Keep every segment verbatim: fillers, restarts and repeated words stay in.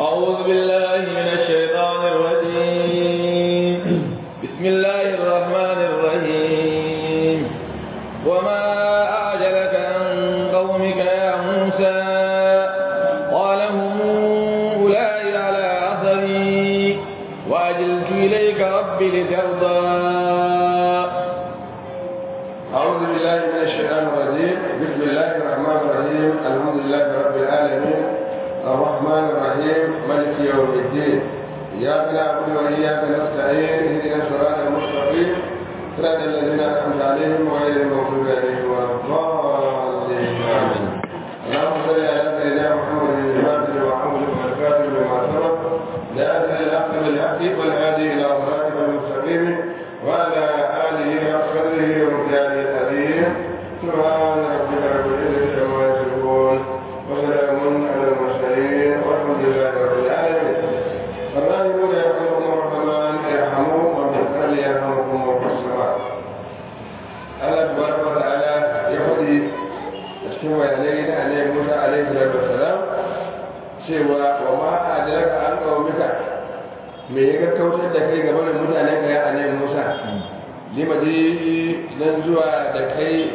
أعوذ بالله من الشيطان الرجيم بسم الله الرحمن الرحيم وما أعجلك عن قومك يا موسى قال هم أولئك على أثري وأجلت إليك ربي لترضى. أعوذ بالله من الشيطان الرجيم بسم الله الرحمن الرحيم الحمد لله رب العالمين الرحمن الرحيم مالك يوم الدين إياك نعبد وإياك نستعين اهدنا الصراط المستقيم صراط الذين أنعمت عليهم غير المغضوب عليهم ولا الضالين آمين. اللهم صل على سيدنا محمد الفاتح وعمر والكاتب لما سبق لآخر الحق بالحق والهادي إلى صراطك المستقيم وعلى آله وصحبه ومكانه الأديم سبحان ربك رب العزة عما يصفون وسلام على المرسلين والحمد لله رب العالمين. الراحمون يرحمكم الرحمن ارحموا ومن الأرض يرحمكم من في السماء. الله تبارك وتعالى يهدي السوى إلينا أن موسى عليه الصلاة والسلام سوى وما أدرك عن قومك me ya gaggautar da kai game da mutanen ka ya annabi Musa lima ji nan zuwa da kai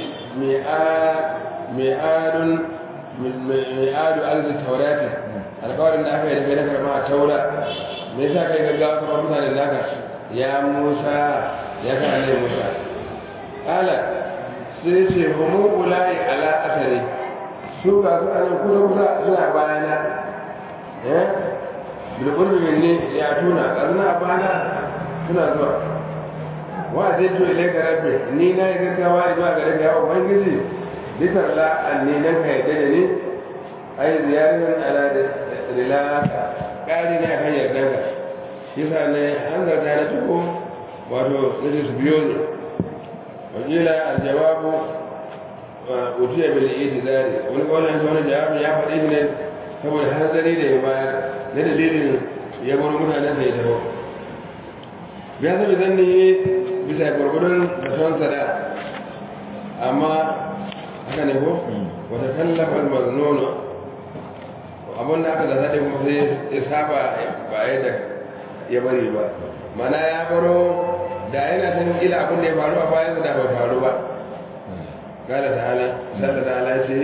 mi'adun mi'adu alzi taurati alƙawarin da aka yi da kai na karɓa a taura me yasa kai gaggawa kuma mutanen naka ya Musa ya ka annabi Musa ala sai ce humu ulai ala asari su ga su anan kusa kusa suna bayana eh bilkurbi ne ya tuna ƙarna bana suna zuwa wa zai to ile ga rabbi ni na yi gaggawa zuwa ga rabbi ya ubangiji dukkan la'an ne nan ka yadda da ni ai ziyarar ala da rilaka ƙari ne kan yarda ka shi sa ne an zarta na tuko wato nake su biyo ne wakila aljawabu utiya bil itizari wani kawai wani jawabi ya faɗi ne saboda hanzari da ya bayar na dalilin ya bar mutanen da ya taho ya sami zan ne bisa gwargwadon da son sada amma haka ne ko wata kallafar maznono abinda aka da zaɗe kuma sai ya saba ba yadda ya bari ba mana ya baro da yana san ila abin da ya faru a bayan da bai faru ba قال تعالى سأل تعالى شيء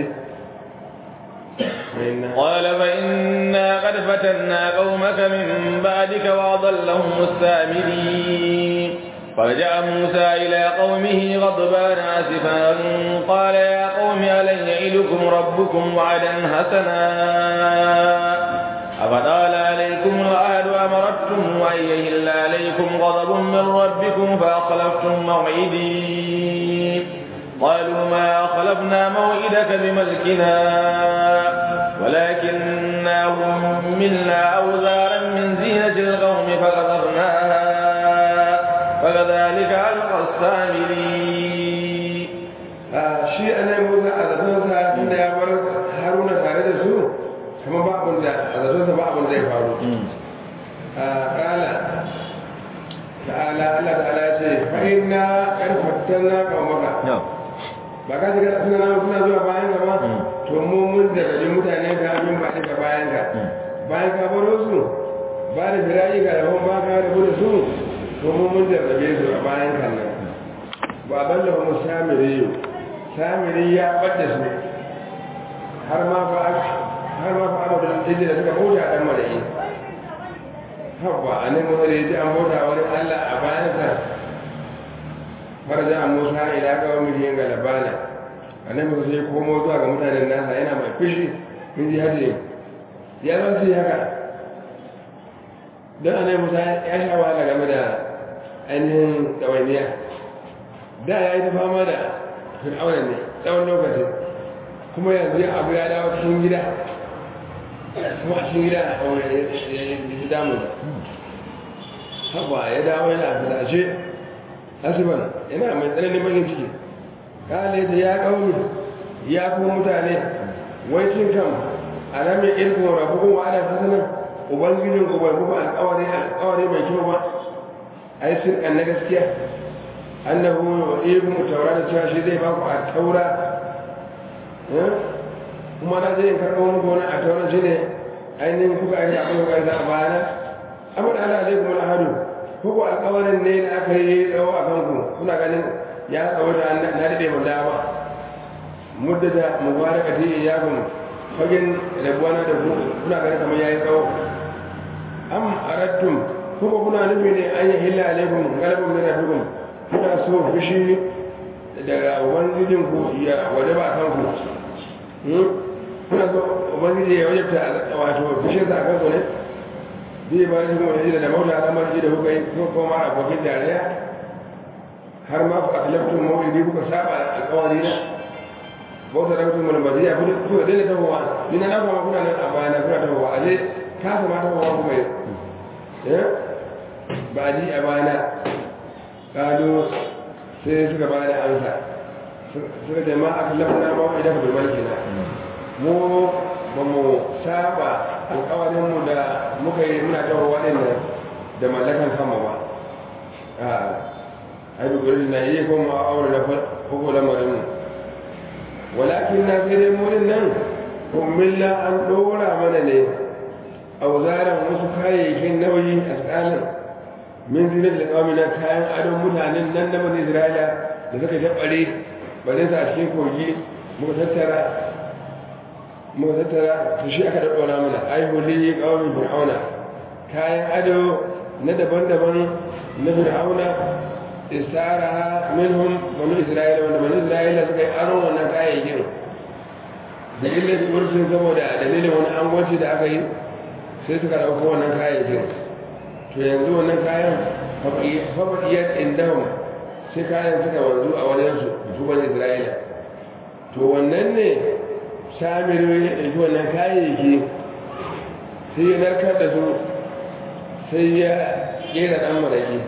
قال فإنا قد فتنا قومك من بعدك وأضلهم السامرين فرجع موسى إلى قومه غضبان آسفا قال يا قوم ألن يعدكم ربكم وعدا حسنا أفطال عليكم العهد أمرتم أن يهل عليكم غضب من ربكم فأخلفتم موعدي قالوا ما خلفنا موعدك بملكنا ولكننا حملنا أوزارا من زينة القوم فقذفناها فكذلك ألقى السامري. شيء أنا موسى أذكرها عند يابر هارون تارد سوء كما بعض أذكرها بعض زي فارو قال تعالى الله تعالى فإنا قد فتنا قومك ba ka shiga suna nan suna zuwa bayan ka ba to mu mun da gaji mutane ka min ba daga bayan ka bayan ka baro su ba da firayi ga rabon ba ka da gudu su to mu mun da gaje su a bayan kan nan ba ban da mu samiri samiri ya bada su har ma ba har ma ba da inda da suka bauta dan malai habba anan mu da yaji an bauta wani Allah a bayan sa farja Musa ila qaumihi galabana annabi sai komo zuwa ga mutanen nasa yana mai fishi in ji hadi ya zan sai haka dan annabi Musa ya sha wahala game da ainihin dawainiya da ya yi ta fama da fir'auna ne tsawon lokaci kuma yanzu ya abu ya dawo cikin gida kuma a cikin gida a wani ya yi damu haba ya dawo yana fitashe asiban yana mai tsananin bakin ciki kale da ya kauni ya kuma mutane wai cin kan alamin ilku rabbukum wa ala hasanan ubangijin ku bai muku alƙawari alƙawari mai kyau ba ai sun kan na gaskiya annahu yu'ikum tawrata cewa shi zai ba ku a taura kuma na zai karɓo muku wani a taura shi ne ainihin kuka aiki abin kuka aiki a bayana amma da ala alaikum al'ahadu kuku alƙawarin ne da aka yi tsawo a kanku kuna ganin ya tsawo da na daɗe mu dama mudda da mubaraka ta yi yakun fagen rabuwa na da ku kuna ganin kamar ya yi tsawo am arattum kuku kuna nufi ne an yi hila alaikum galibin mina dukun kuna so fushi daga ubangijinku ya waje ba a kanku kuna so ubangiji ya wajabta wato fushin sa a kanku ne zai ba shi kuma da da mauta ta marji da kuka yi ko kuma abokin dariya har ma ku aklaftun mawuyi kuka saba alƙawari na bauta da mutum wani baziya kuka daina tahowa ni na na kuma kuna nan a bayana kuna tahowa a zai kasa ma tahowa kuma yi ba a ji a bayana ƙado sai suka ba da amsa suka ce ma aklaftun na mawuyi da kuma mulki na mu ba mu saba alƙawarinmu da muka yi muna taho waɗanda da mallakan kama ba a yi dukkanin na iya kuma aure da koko lamarinmu walakin na sai dai murin nan kummilla an ɗora mana ne a wuzaran wasu kayayyakin nauyi a tsanin min zinar da ƙamina kayan adon mutanen nan na mani isra'ila da suka taɓare barinsa a cikin kogi muka tattara muka tattara su shi aka daɗora mana aihuli ƙawamin fir'auna kayan ado na daban-daban na fir'auna istara minhum banu isra'ila wanda banu isra'ila suka yi aron wannan kayayyakin da illar urfin saboda dalilin wani angwanci da aka yi sai suka ɗauko wannan kayayyakin to yanzu wannan kayan fafaɗiyar indahun sai kayan suka wanzu a wajensu su banu isra'ila to wannan ne shamiru ya ɗauki wannan kayayyaki sai ya narkar da su sai ya ƙera ɗan maraƙi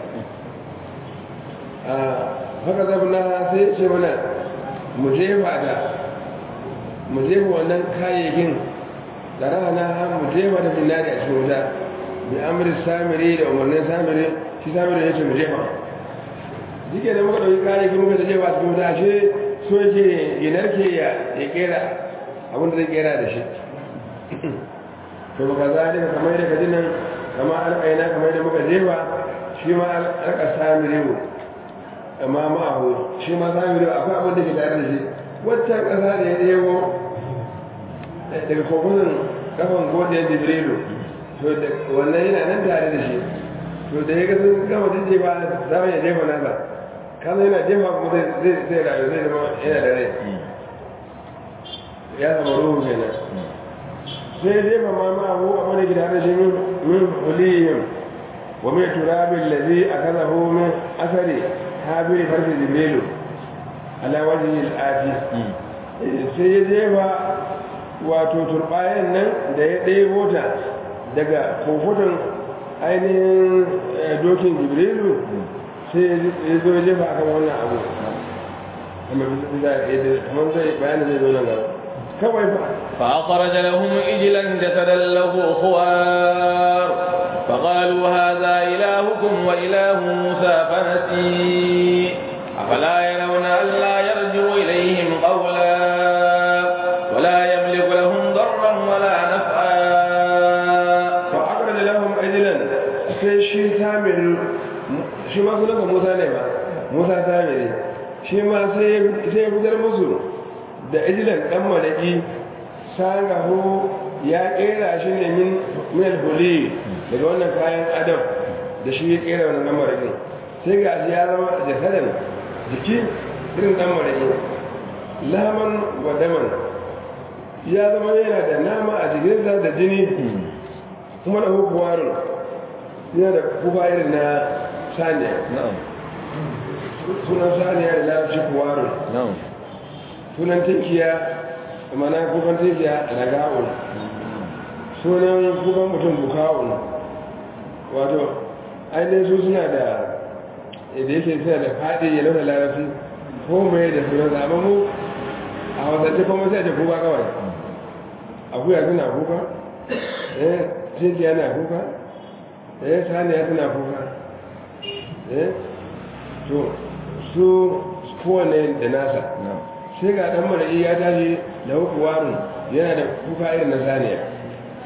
a haka zafina sai ce mana mu jefa da mu jefa wannan kayayyakin da rana mu jefa da finna da cikin wuta mai amurin samiri da umarnin samiri shi samiri ya ce mu jefa jike da muka ɗauki kayayyakin muka da jefa cikin wuta ashe so yake ya narke ya ƙera abinda zai kera da shi to baka za daga kamar da kajinan kama alƙaina kamar da muka jefa shi ma alƙa samirewu amma ma'ahu shi ma samirewu akwai abin da ke tare da shi waccan ƙasa da ya ɗebo daga kokunan kafan godiyar jibrilu to wannan yana nan tare da shi to da ya ga sun gama jefa za mu iya jefa nasa kasa yana jefa kuma zai rayu zai zama yana da rai ya zama ruhu kenan sai dai ba ma ma abu a wani gida da shi min hulihim wa mai turabin lazi a kaza min asari habiri farfi jibrilu ala wajen al'afi sai ya jefa wato turbayen nan da ya ɗebo ta daga kofutun ainihin dokin jibrilu sai ya zo ya jefa akan wannan abu kamar zai bayanin zai zo nan gaba فأخرج لهم إجلا جسدا له خوار فقالوا هذا إلهكم وإله موسى فنسي أفلا يرون ألا يرجع إليهم قولا ولا يملك لهم ضرا ولا نفعا فأخرج لهم إجلا شي ثامر شي ما سنة موسى نبا موسى ثامر شي ما سيبدر مسلم da ijilan ɗan malaki sagahu ya ƙera shi ne min mil huli daga wannan kayan adam da shi ya ƙera wannan ɗan malaki sai ga shi ya zama jasadan jiki irin ɗan malaki laman wa daman ya zama yana da nama a jikinsa da jini kuma da hukuwarun yana da kuka irin na saniya sunan saniya da lafi kuwarun sunan tinkiya mana kukan tinkiya raga'un sunan kukan mutum buka'un wato ainihin su suna da da yake suna da faɗi ya lauta larabci ko mai da sunan zaɓa mu a wasance kuma sai ce kuka kawai akuya suna kuka eh tinkiya na kuka eh saniya suna kuka eh to su kowane da nasa sai ga dan mara'i ya tashi da hukuwarin yana da kuka irin na saniya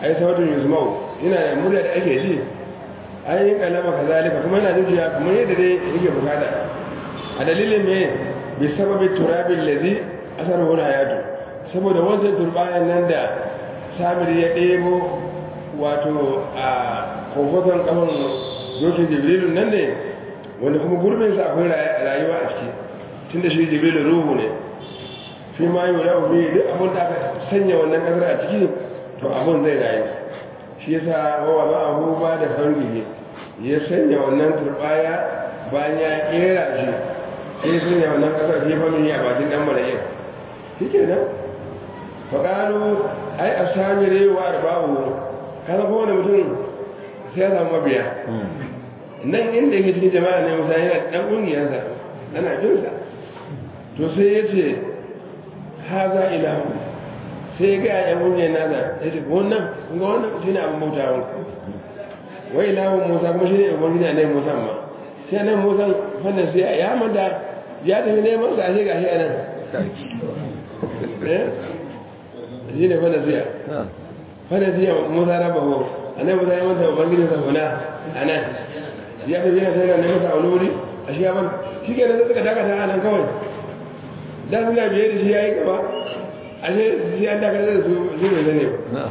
ai sautin yusmau yana da murya da ake ji ai yin kalama kazalika kuma yana zuciya kuma yadda dai yake bukata a dalilin me bi sababi turabil ladhi asaruhu hayatu saboda wannan turbayan nan da samiri ya ɗebo wato a kofoton kafan dokin jibrilu nan ne wanda kuma gurbin sa akwai rayuwa a ciki tunda shi jibrilu ruhu ne fi ma yi wa fi duk abin da aka sanya wannan kasar a ciki to abin zai rayu shi yasa wawa ba abu ba da fargi ya sanya wannan turbaya bayan ya kera shi sai sanya wannan kasar fi famin a bakin dan marayin shi ke nan faƙalu ai a sami rewa arba'u kaza kowane mutum sai ya samu mabiya nan inda yake cikin jama'a ne musa yana ɗan ƙungiyarsa ana jinsa to sai ya ce haza ilahu sai ya gaya yan ƙungiyar nasa ya ce wannan ga wannan shi ne abin bautawan wai ilahun musa kuma shi ne ubangiji a nan musa ma sai nan musa fannin sai ya manta ya tafi neman sa ashe gashi a nan shi ne fanasiya fanasiya musa raba ho a nan musa ya manta ubangiji sa huna a nan ya tafi yana sai na neman sa a wani wuri a shi ya ban shi ke nan suka dakata a nan kawai da suna biye da shi ya yi gaba a shi an dakata da su shi ne zane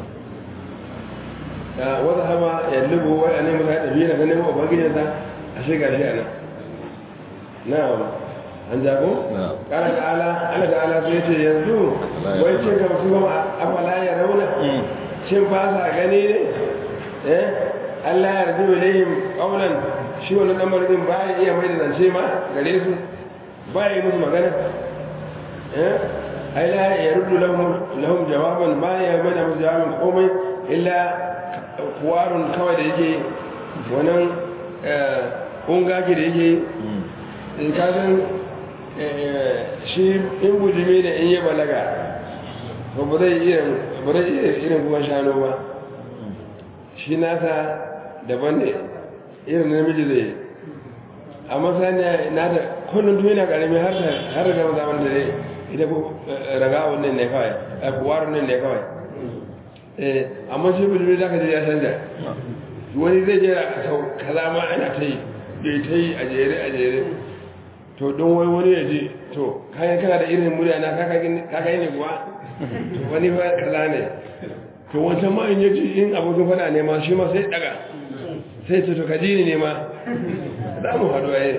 ba wata hama ya lubu wani ne musa ya tafi yana sai neman ubangiji sa a shi gashi a nan na'am an jago? ƙara ta'ala ala ta'ala sai ce yanzu wai cin ga musu gama afala ya rauna cin fasa gani ne eh Allah ya rabu ilayhim qawlan shi wannan dan marzin ba ya iya mai da zance ma gare su ba ya musu magana eh ai la ya rudu lahum lahum jawaban ba ya mai da musu jawabin komai illa kuwarun kawai da yake wannan kungaki da yake in ka san shi in bujimi da in yi balaga ba zai iya irin kuma shanu ba shi nasa daban ne irin namiji zai amma sani na da kullum tuni na karami har da gama zaman da ne ita ku raga wannan ne kawai a kuwar nan ne kawai amma shi bujimi za ka je ya canza wani zai jera sau kaza ma ana ta yi ta yi a jere a jere to don wai wani ya ji to kayan kana da irin murya na kakayi ne kuwa to wani ba kaza ne to wancan ma in yaji in abokin fada ne ma shi ma sai daga sai ce to kaji ne ma za mu haɗu a yi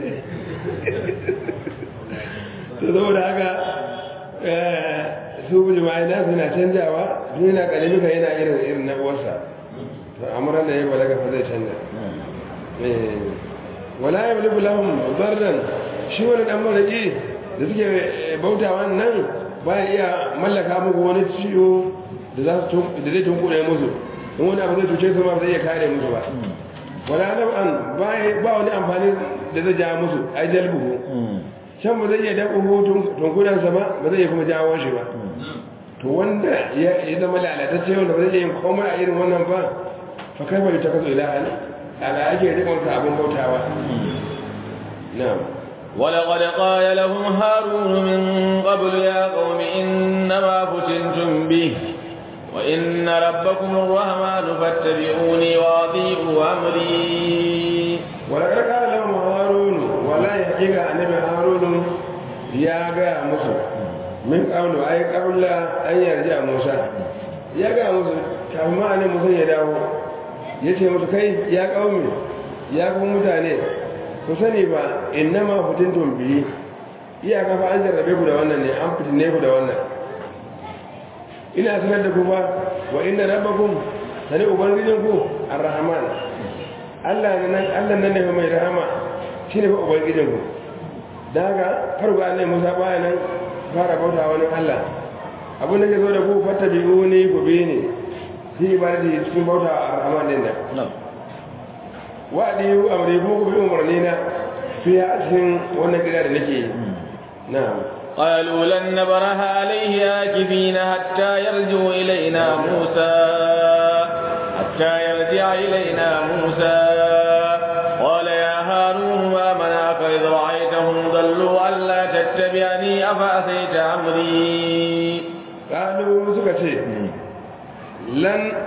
to saboda haka su buji ma'ai na suna canjawa su yana ƙalimi ka yana irin irin na uwarsa to amuran da ya balaga fa zai canja wala ya bulubu lahum darran shi wani dan maraki da suke bauta wannan baya iya mallaka muku wani ciwo da za su da zai tunkuɗe musu in wani abu zai cuce su ma zai iya kare musu ba wala adam an ba wani amfani da zai ja musu ai jalbuhu can ba zai iya daɓo tunkuɗen sa ba ba zai iya kuma jawo shi ba to wanda ya zama lalatacce wanda ba zai iya yin komai a irin wannan ba fa kai bai ta kaso ilaha ala ake rikonsa abin bautawa na'am ولقد قال لهم هارون من قبل يا قوم إنما فتنتم به وإن ربكم الرحمن فاتبعوني وأطيعوا أمري ولقد قال لهم هارون ولا يحقيق أن هارون يا جاء موسى من قبل أي قبل أن يرجع موسى يا جاء موسى كما أن موسى يدعو yace musu kai ya kaumi ya kuma mutane ku sani ba innama fitintum bi iya ka fa an jarrabe ku da wannan ne an fitine ku da wannan ina sanar da ku ba wa inna rabbakum sani ubangijin ku arrahman Allah nan Allah nan ne mai rahama shine fa ubangijin ku daga farko Allah Musa baya nan fara bauta wani Allah abin da ke zo da ku fattabi'uni ku bi ni shi ibadi cikin bauta a rahman din nan wa'adi yu amri kuma ku bi umarni na fi a cikin wannan gida da nake yi na'am قالوا لن نبرح عليه آكفين حتى يرجع إلينا موسى حتى يرجع إلينا موسى قال يا هارون ما منعك إذ رأيتهم ضلوا ألا تتبعني أفأسيت أمري قالوا سكتي lan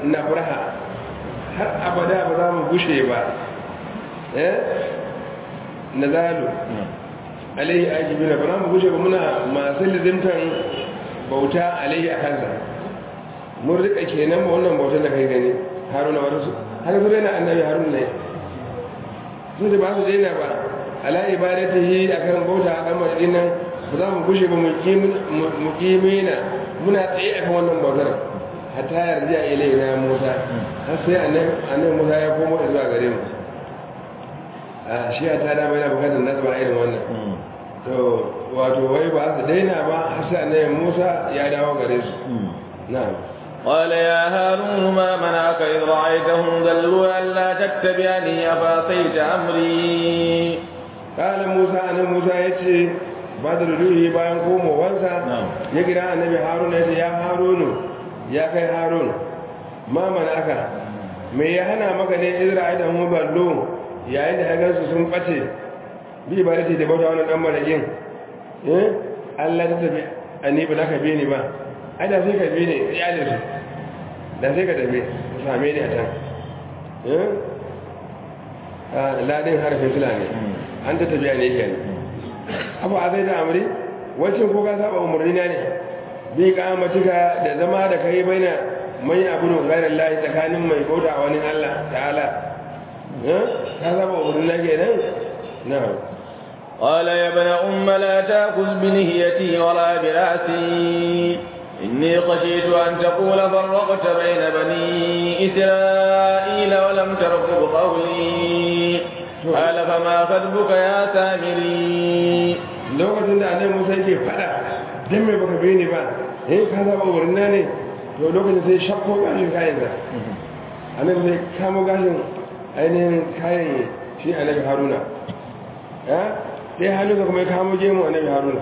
na furaha har abada ba za mu gushe ba eh na zalu alaihi ajibina ba za mu gushe ba muna masu lizimtan bauta alaihi a kansa mun rika kenan ba wannan bautar da kai gani haruna wata su haka su daina annabi haruna ne sun da ba su daina ba ala ibadatihi akan bauta a kan madinan ba za mu gushe ba mu kimina muna tsaye akan wannan bautar hatta yarda ilai na Musa har sai annabi Musa ya komo zuwa gare mu a shi ta da bai da bukatar nasaba irin wannan to wato wai ba su daina ba har sai annabi Musa ya dawo gare su na'am قال يا هارون ما منعك إذ رأيتهم ضلوا ألا تتبعني أفعصيت أمري قال موسى أنا موسى يتي بعد رجوعه bayan komowarsa ya kira annabi Harun ya ce ya Harun ya kai Harun ma mana'aka me ya hana maka ne izra aidan mu ballo yayin da hagan su sun bace bi ba da da bauta wannan dan marakin eh Allah ta tabi ani ba ka bi ni ba ai da sai ka bi ni iyalin su da sai ka tafi same ni a can eh ladin harfin sila ne an ta tafiya ne ke abu a zai da amuri wancan ko ka saba umarni na ne bi kamatika da zama da kai baina mai abu da gairar lahi tsakanin mai bauta a wani Allah ta'ala ka saba umarni na ke nan na قال يا ابن أم لا تأخذ بنهيتي ولا برأسي إني خشيت أن تقول فرقت بين بني إسرائيل ولم ترقب قولي قال فما خطبك يا سامري lokacin da annabi Musa yake fada dan me baka bi ni ba eh ka zaba wurin ne to lokacin sai shakko gashin kayan da annabi sai kamo gashin ainihin kayan shi annabi Haruna eh sai haluka kuma ya kamo gemu annabi Haruna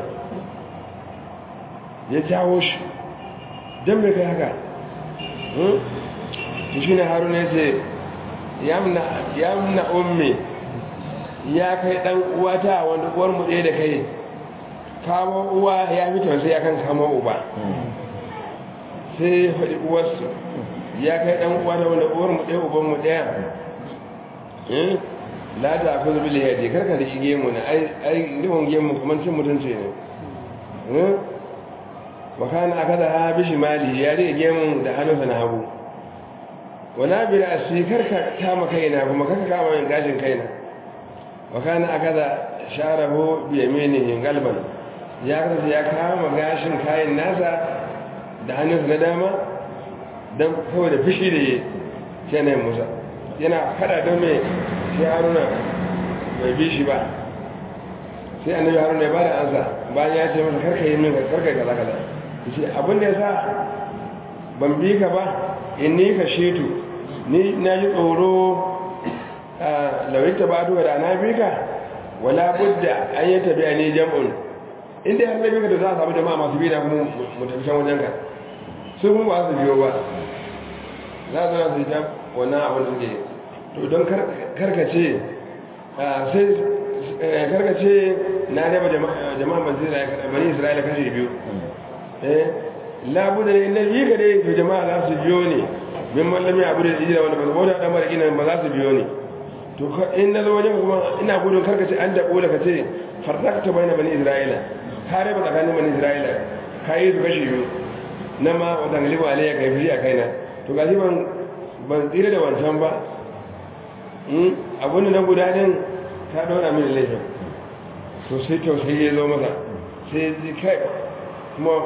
ya jawo shi dan me kai haka hmm to shine Haruna yace yamna yamna ummi ya kai dan uwata wanda uwar mu ɗaya da kai kamo uwa ya fito sai akan kamo uba sai faɗi uwarsu ya kai dan uwata wanda uwar mu ɗaya uban mu ɗaya eh la ta akhudhu bil yadi karka da shige mu na ai ai ribon gemu kuma cin mutunci ne eh wa kana akada ha bi shimali ya rige gemu da hannunsa na hagu wala bi ra'si karka kama kaina kuma karka kama min gashin kaina wakana akaza sharahu bi yaminihi galban ya kaza ya kama gashin kayan nasa da hannunsa na dama dan kawai da fishi da kenan Musa yana fada don me shi Haruna bai bi shi ba sai annabi Haruna ya bada ansa bayan ya ce masa karka yi min karka kaza kaza yace abin da yasa ban bi ka ba inni ka shetu ni na ji tsoro laurita ba duka da na bi ka wala budda an yi tabi'a ne jam'un inda har na bi ka da za a samu jama'a masu bi da kuma mutashen wajen ka su kuma ba su biyo ba za su na su yi wannan abin da suke to don karkace sai karkace na raba jama'a bani isra'ila kashe biyu labuda ne na bi ka dai to jama'a za su biyo ne min mallami abu da ijira wanda ba su bauta dan mara ina ba za su biyo ne to in na zo wajen kuma ina gudun karkace an dabo da kace farrakta bayna bani isra'ila kare ba tsakanin bani isra'ila kai su kashi biyu na ma wata galiba alayya kai fi a kaina to gashi ban ban tsira da wancan ba hmm abun na guda din ta daura mini laifin to sai to sai ya zo masa sai ji kai kuma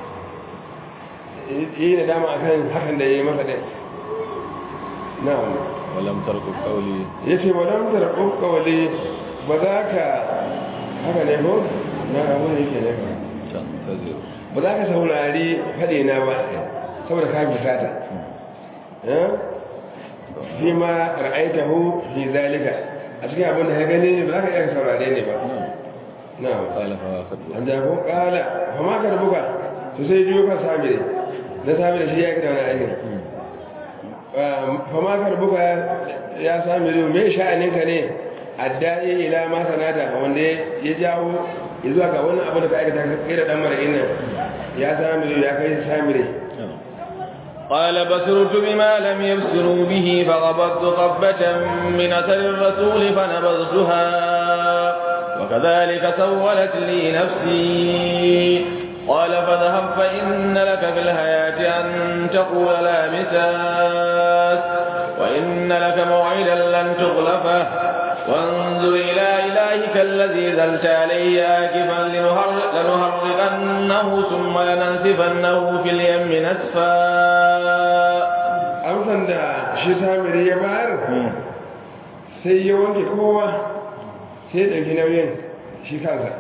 yi da dama akan hakan da yayi masa din na'am ولم ترقب قولي yace walam tarqub qawli ba za ka haka ne ko na abun yake ne can tazir ba za ka saurari fade na ba saboda ka fusata eh fi ma ra'aitahu fi zalika a cikin abin da ka gani ba za ka iya saurare ne ba na'am qala fa akhadhu an da ko kala fa ma ka rubuka to sai jiyo ka sabire da sabire shi ya kira wani aikin fama karbuka ya sami riyu mai sha'aninka ne addai ila ma sanata wanda ya jawo ya zuwa ga wani abu da ka aikata kai da dan mara'in nan ya sami riyu ya kai sami riyu قال بصرت بما لم يبصروا به فقبضت قبة من أثر الرسول فنبذتها وكذلك سولت لي نفسي قال فاذهب فإن لك في الحياة أن تقول لا مساس وإن لك موعدا لن تخلفه وانظر إلى إلهك الذي ذلت عليه آكفا لنهرقنه ثم لننسفنه في اليم نسفا. amsan da shi samiri ya bayar sai ya wanke kowa sai ɗauki nauyin shi kansa.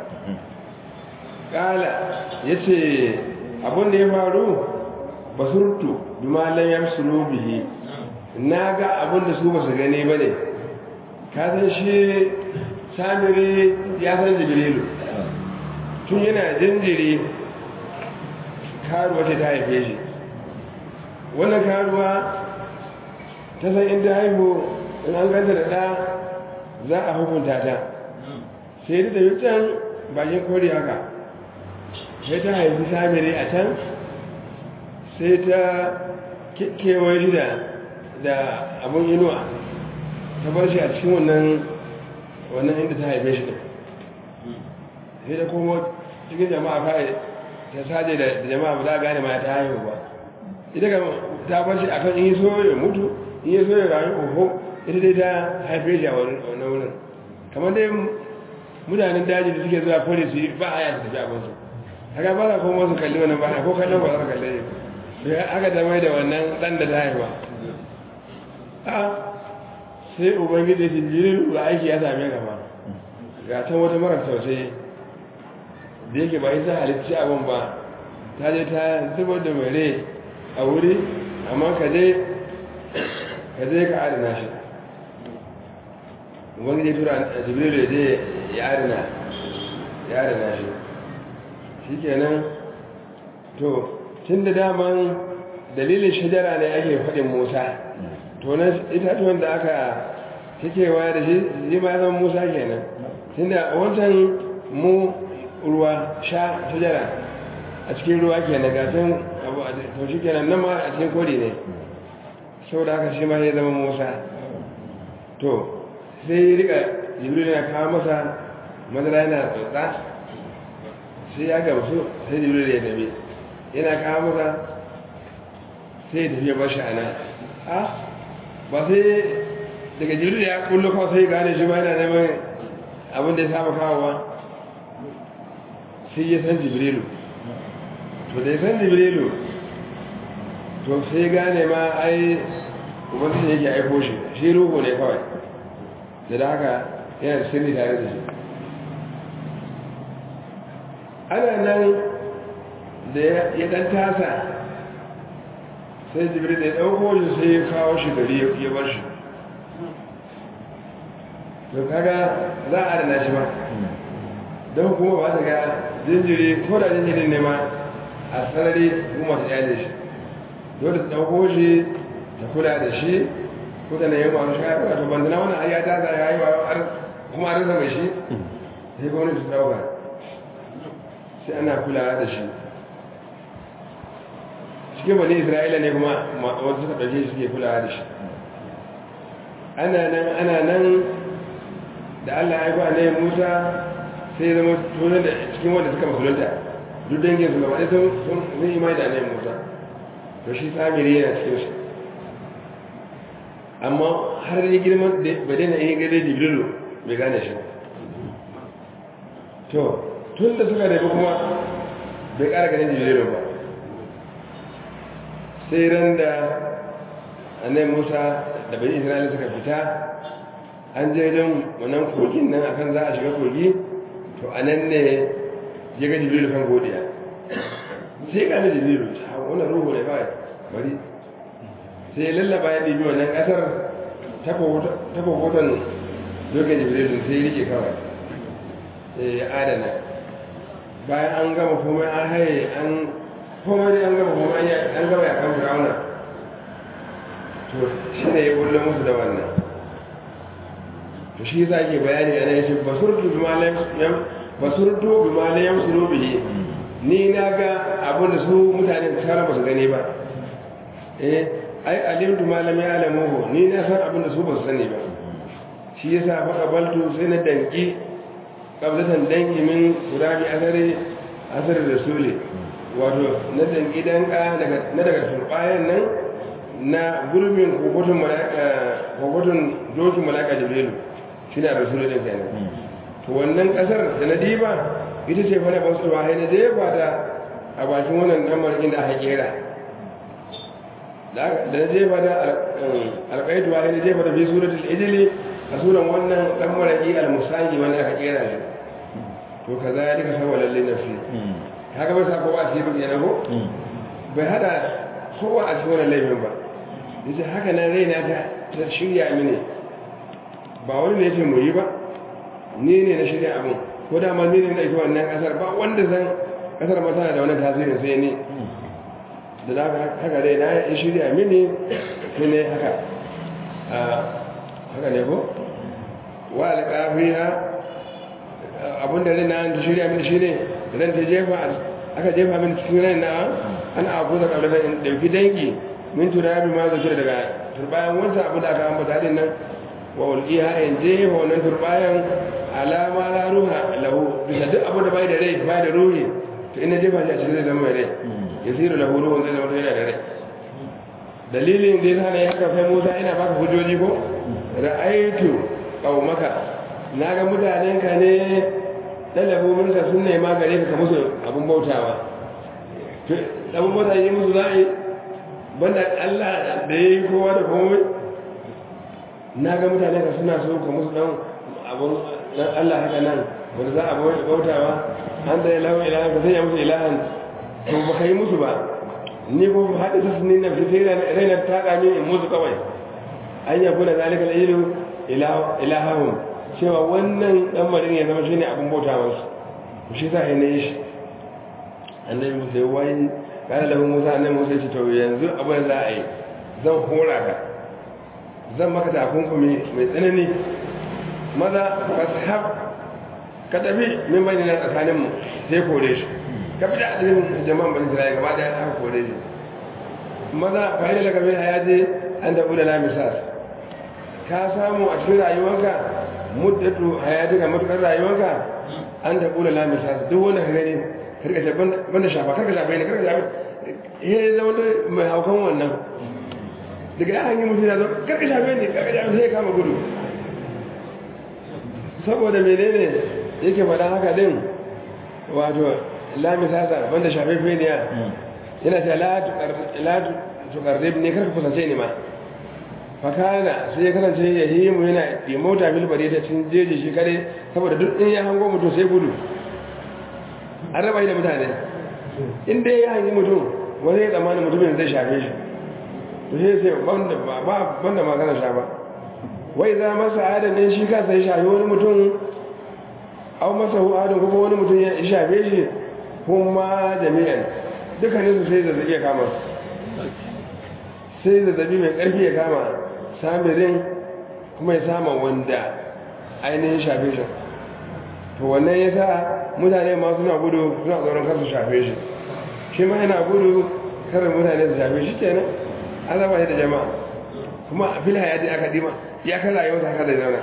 ƙala ya ce abinda ya faru basurtu bi malam ya sulu bihi na ga abinda su ba su gani ba ne. kasan shi samiri ya san jibrilu tun yana jinjiri karuwa ce ta haife shi. wannan karuwa ta san inda haihu in an ganta da ɗa za a hukunta ta sai da tafi can bakin kori haka sai ta haifi samiri a can sai ta kewaye shi da abin inuwa ta bar shi a cikin wannan wannan inda ta haife shi sai da kuma cikin jama'a kawai ta saje da jama'a ba za a gane ma ta haihu ba. ita ga ta bar shi akan in so ya mutu in ya so ya rayu oho ita dai ta haife shi a wannan wurin kamar dai mutanen daji da suke zuwa kore su ba a yata tafi abinsu haka ba za kuma wasu kalli wannan ba ko kallon ba za ka kalli ne haka ta mai da wannan ɗan da ta haifa. a sai ubangiji ya jirin ba aiki ya same ka ba ga can wata mara tausayi da yake ba isa halitta abin ba ta je ta zubar da mere a wuri amma ka je ka adana shi. ubangiji tura jibril ya je ya adana ya adana shi shi kenan to tun da daman dalilin shajara ne ake faɗin musa to na itatuwan da aka cikewa da shi zai ma zama musa kenan tun da wancan mu ruwa sha shajara a cikin ruwa kenan gatan abu a to shi kenan nan ma a cikin kori ne sau da haka shi ma ya zama musa. to sai rika jibril na kawo masa madara yana tsotsa sai ya gamsu sai jibril ya tafi yana kawo masa sai ya tafi ya bashi a nan a ba sai daga jibril ya kullu kawai sai gane shi ma yana neman abin da ya saba kawowa sai ya san jibrilu to da ya san jibrilu to sai gane ma ai ubangiji yake aiko shi shi ruhu ne kawai da da haka yana da sirri tare da shi. ana nan da ya dan tasa sai jibril ya dauko shi sai ya kawo shi gari ya bar shi to kaga za a adana shi ba don kuma ba ta ga jinjiri ko da jinjirin ne ma a sarari kuma ta yade shi dole ta dauko shi ta kula da shi kuda na yi masu shayar da bandana wani ayya ta za ya yi wa kuma a rasa mai shi sai gwamnati su dauka sai ana kula da shi. cikin bane isra'ila ne kuma wanda suka ɗauke shi suke kula da shi. ana nan ana nan da allah ya aiko annabi musa sai zama tunan da cikin wanda suka musulunta duk dangin su gaba ɗaya sun yi imani da annabi musa to shi samiri yana cikin shi amma har yi girman ba daina yin gare jibrilu bai gane shi to tun da suka rabu kuma bai ƙara ganin jibrilu ba sai ran da annai musa da bai isra'ila suka fita an je don wannan kogin nan akan za a shiga kogi to a nan ne ya ga jibrilu kan godiya sai gane jibrilu ta wani ruhu ne kawai bari sai lallaba ya ɗibi wannan ƙasar ta kogoton dogon jibrilu sai rike kawai sai ya adana bayan an gama komai an haye an komai an gama komai an gama ya kan firawuna to shi ne ya ƙulla musu da wannan to shi za ke bayani a nan ya ce basurtu bi malayan su rubihi ni na ga abinda su mutane tsara ba su gani ba eh ai alimtu ma lam ya'lamuhu ni na san abin da su ba su sani ba shi yasa fa qabaltu sai na danki qablatan danki min turabi asari asari rasuli wato na danki danka daga na daga turbayan nan na gurbin kokotun malaka kokotun dokin malaka jibrilu shi ne rasulu din kenan to wannan kasar da na diba ita ce fa na basu ba na jefa ta a bakin wannan dan markin da aka kera da na jefa ta alqaitu wa na jefa ta fi suratul ijli a suran wannan dan maraki al-musaji wanda aka kera shi to kazalika sawalan lin nafsi haka ba sa ko ba shi ba ko bai hada kowa a cikin wannan laifin ba yace haka nan raina ta ta shirya mini ba wani ne yake mu yi ba ni ne na shirya abin ko da ma ni ne na ita wannan kasar ba wanda zan kasar ma tana da wani tasiri sai ni da za haka dai na ya shirya mini sai ne haka haka ne ko wa alƙafiya abinda rai na ta shirya mini shi ne ran ta jefa aka jefa mini cikin rai na an abu da ƙaunata in ɗauki dangi min turabi ma zai daga turbayan wancan abu da aka ambata din nan wa ulqiha in jefa wannan turbayan alama la ruha lahu bisa duk abu da bai da rai bai da ruhi to ina jefa shi a cikin zama mai rai yasiru lahu ruhun zai zama yana da rai dalilin da yasa ne haka sai Musa ina baka hujjoji ko ra'aytu qaumaka naga mutanen ka ne dalabu minka sun nema gare ka musu abun bautawa to abun bauta yi musu za'i banda Allah da yayi kowa da komai naga mutanen ka suna so ka musu dan abun dan Allah haka nan wanda za a bautawa an da ilaha ilaha ka sai ya musu ilahan to ba kai musu ba ni ko hadisa sunni na fi sai raina ta ga min musu kawai an yabu da zalika ilu ilahahum cewa wannan dan marin ya zama shine abun bautawa su shi sai ne shi annabi Musa wai kana lahu Musa annabi Musa ce to yanzu abin za a yi zan hora ka zan maka takunkumi mai tsanani maza fashab ka tafi min bani na tsakaninmu sai kore shi ka fi da adadin jama'an bani Isra'ila gaba da aka kore shi maza fa'ida daga bin hayati an da ula lamisas ka samu a cikin rayuwarka muddatu hayatika matukar rayuwarka an da ula lamisas duk wanda ka gani karka shafa banda shafa karka shafa ne karka shafa ya zama da mai haukan wannan daga ya hanyar mutu ya zo karka shafa ne karka shafa sai ya kama gudu saboda menene yake faɗa haka din wato lamisasa banda shafe feniya yana ta la tukarrib ne karka kusance ne ma fakana sai ya kasance ya yi mu yana yi mota bilbari ta cin jeji shi kare saboda duk in ya hango mutum sai gudu an raba da mutane inda ya hangi mutum wani ya tsammanin mutumin zai shafe shi to sai sai banda magana shafa wai za masa adadin shi kansa ya shafe wani mutum au masa hu adon kuma wani mutum ya shafe shi kuma jami'an dukkanin su sai zazzabi ya kama sai zazzabi mai karfi ya kama samirin kuma ya sama wanda ainihin shafe shi to wannan ya sa mutane ma suna gudu suna tsoron kar su shafe shi shi ma yana gudu karin mutane su shafe shi kenan an zama shi da jama'a kuma a fila ya je aka dima ya kan rayuwa ta kada zauna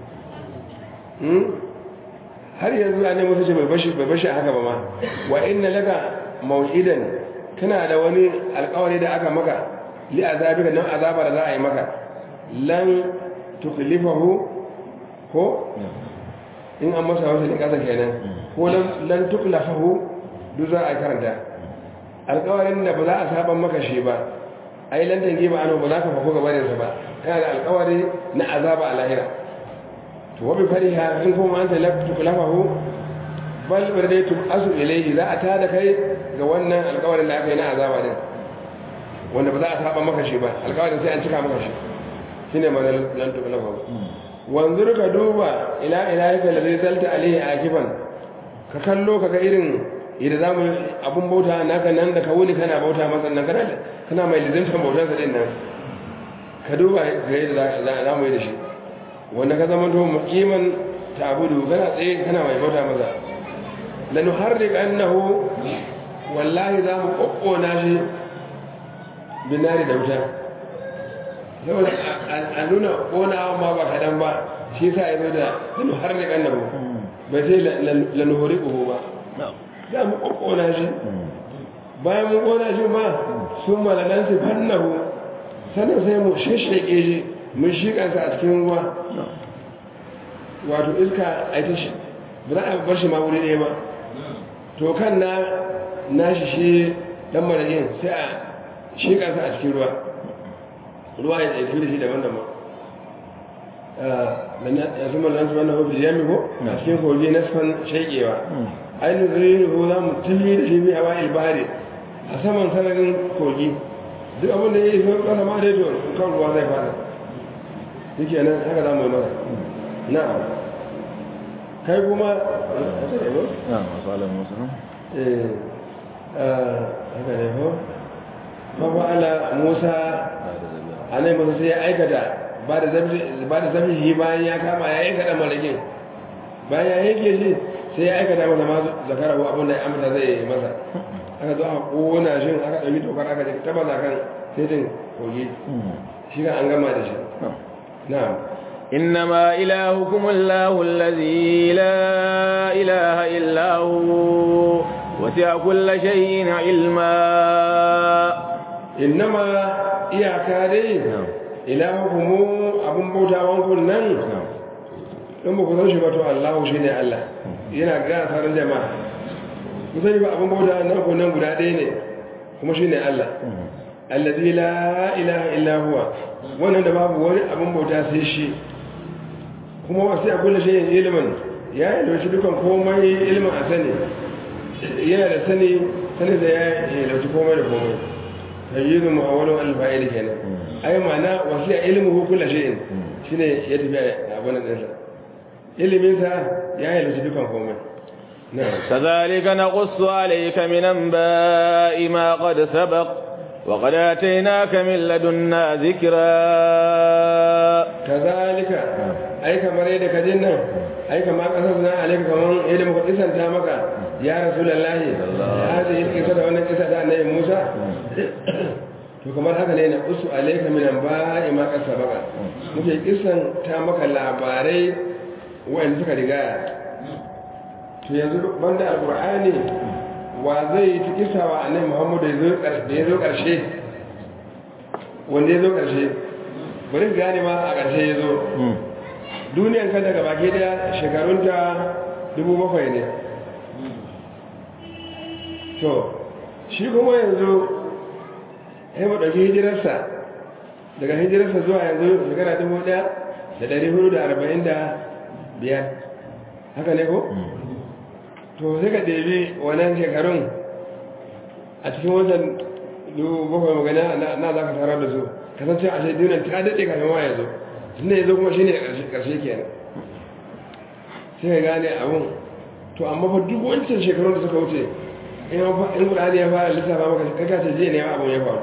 har yanzu a nemo su ce bai bashi a haka ba ma wa inna laka mau'idan kana da wani alkawari da aka maka li azabika nan azaba da za a yi maka lan tukhlifahu ko in an masa wasu kasa kenan ko lan tuklafahu duk za a karanta alkawarin da ba za a saban maka shi ba ai lan tangi ba ano ba za ka fako gaba da sa ba kana da alkawari na azaba a lahira to wa bi fariha in kuma anta la tuklafahu bal bardaitu asu ilayhi za a tada kai ga wannan alkawarin da aka yi na azaba din wanda ba za a saba maka shi ba alkawarin sai an cika maka shi shine ma lan tuklafahu wanzur ka duba ila ilahika ladhi zalta alayhi akifan ka kallo kaga irin idan zamu abun bauta naka nan da ka wuni kana bauta masa nan kana kana mai lizinta bautar sa din nan ka duba ga yadda zamu yi da shi wanda ka zama to muqiman ta'budu kana tsaye kana mai bauta masa lanuharrik annahu wallahi zamu kokkona shi binari da wuta saboda a nuna ƙonawa ma ba kaɗan ba shi sa ya zo da zanu har ne kan nabo bai sai lanuhori ƙuhu ba za mu ƙoƙona shi bayan mu ƙona shi ma sun malalan su fannahu sannan sai mu shisheke shi mun shiƙansa a cikin ruwa wato iska a ita shi ba za a bar shi ma wuri ɗaya ba to kan na nashi shi dan malayin sai a shiƙansa a cikin ruwa ruwa ya tafi da shi daban-daban ya zama lansu wannan hobi ya miko a cikin kogi na sufan shaikewa ainihin zai ko za mu tilli da shi bi a wa'il bahari a saman sanarin kogi duk abin da ya yi sun kasa ma dai to kan ruwa zai fada yake nan haka za mu yi masa na kai kuma na masu alamun musu haka ne ko mafa'ala musa a nan musa sai ya aikata ba da zafi bayan ya kama ya yanka da malakin bayan ya yanke shi sai ya aikata masa ma zakara ko abin da ya amsa zai yi masa aka zo aka kona shi aka ɗauki tokar aka ce taba zakan sai din kogi shi kan an gama da shi na'am إنما إلهكم الله الذي لا إله إلا هو وسع كل شيء علما إنما إياك دي إلهكم أبن بوتا وانكم نن in ba ku san shi ba to Allah shi ne Allah yana ga tsarin jama'a ku sani ba abin bauta nan ko nan guda ɗaya ne kuma shi ne Allah alladhi la ilaha illa huwa wannan da babu wani abin bauta sai shi kuma wasu a kulle shi ilimin ya yi lauci dukan komai ilimin a sani yana da sani sani da ya yi lauci komai da komai hayyizu mu'awwalun alfa'ili kenan ai ma'ana wasu a ilimin kulle shi shine ya tafi a abin da iliminsa ya yi lauci dukan komai كذلك نقص عليك من أنباء ما قد سبق وقد آتيناك من لدنا ذكرا كذلك أي كما رأيك جنة أي كما قصصنا عليك كمان إذا مقدسا تامك يا رسول الله هذه القصة وانا قصة عن موسى وكما هذا نقص عليك من أنباء ما قد سبق ممكن قصة تامك العباري وإن سكر رجاء to yanzu banda alqur'ani wa zai ci kisawa annabi Muhammad da zo karshe ya zo karshe wanda ya zo karshe bari gane ma a karshe ya zo duniyan kan daga baki da shekarunta dubu bakwai ne to shi kuma yanzu ya mu dauki hijirarsa daga hijirarsa zuwa yanzu shekara dubu ɗaya da ɗari hudu da arba'in da biyar haka ne ko to sai ka ɗebi wannan shekarun a cikin wajen dubu bakwai magana na za ka tarar da su kasance a shi dunan ta daɗe kafin wa ya zo tunda ya zo kuma shi ne ƙarshe kenan sai ka gane abun to amma fa duk wancan shekarun da suka wuce in ƙudani ya fara lissafa maka kaka ce jiya ne abun ya faru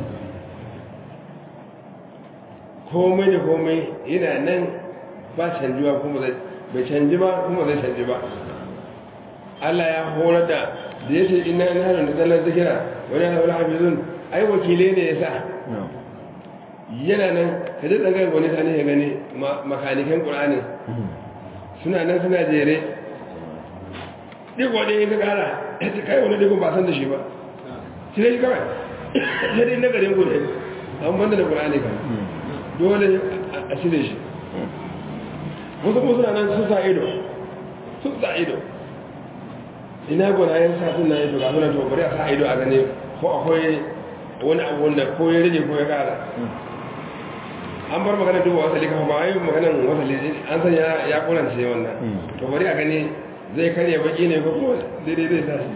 komai da komai yana nan ba canjuwa kuma bai canji ba kuma zai canji ba Allah ya horar da da ya ce ina na hannun da tsallar zikira wani hannun hafizun ai wakilai ne ya sa yana nan ka ji tsangar wani sani ya gani makanikan ƙur'ani suna nan suna jere ɗigo ɗin yin ka ƙara ya ce kai wani ɗigon ba san da shi ba shi ne shi kawai ya dai na garin gudu an banda da ƙur'ani kan dole a shirye shi wasu kuma suna nan sun sa ido sun sa ido ina gwanayen satun na ido kafin to bari a sa ido a gane ko akwai wani abu wanda ko ya rage ko ya kara an bar magana duba wasali kafa ba yi maganan wasali an san ya kurance wannan to bari a gani zai karya baki ne ko kuma daidai zai tashi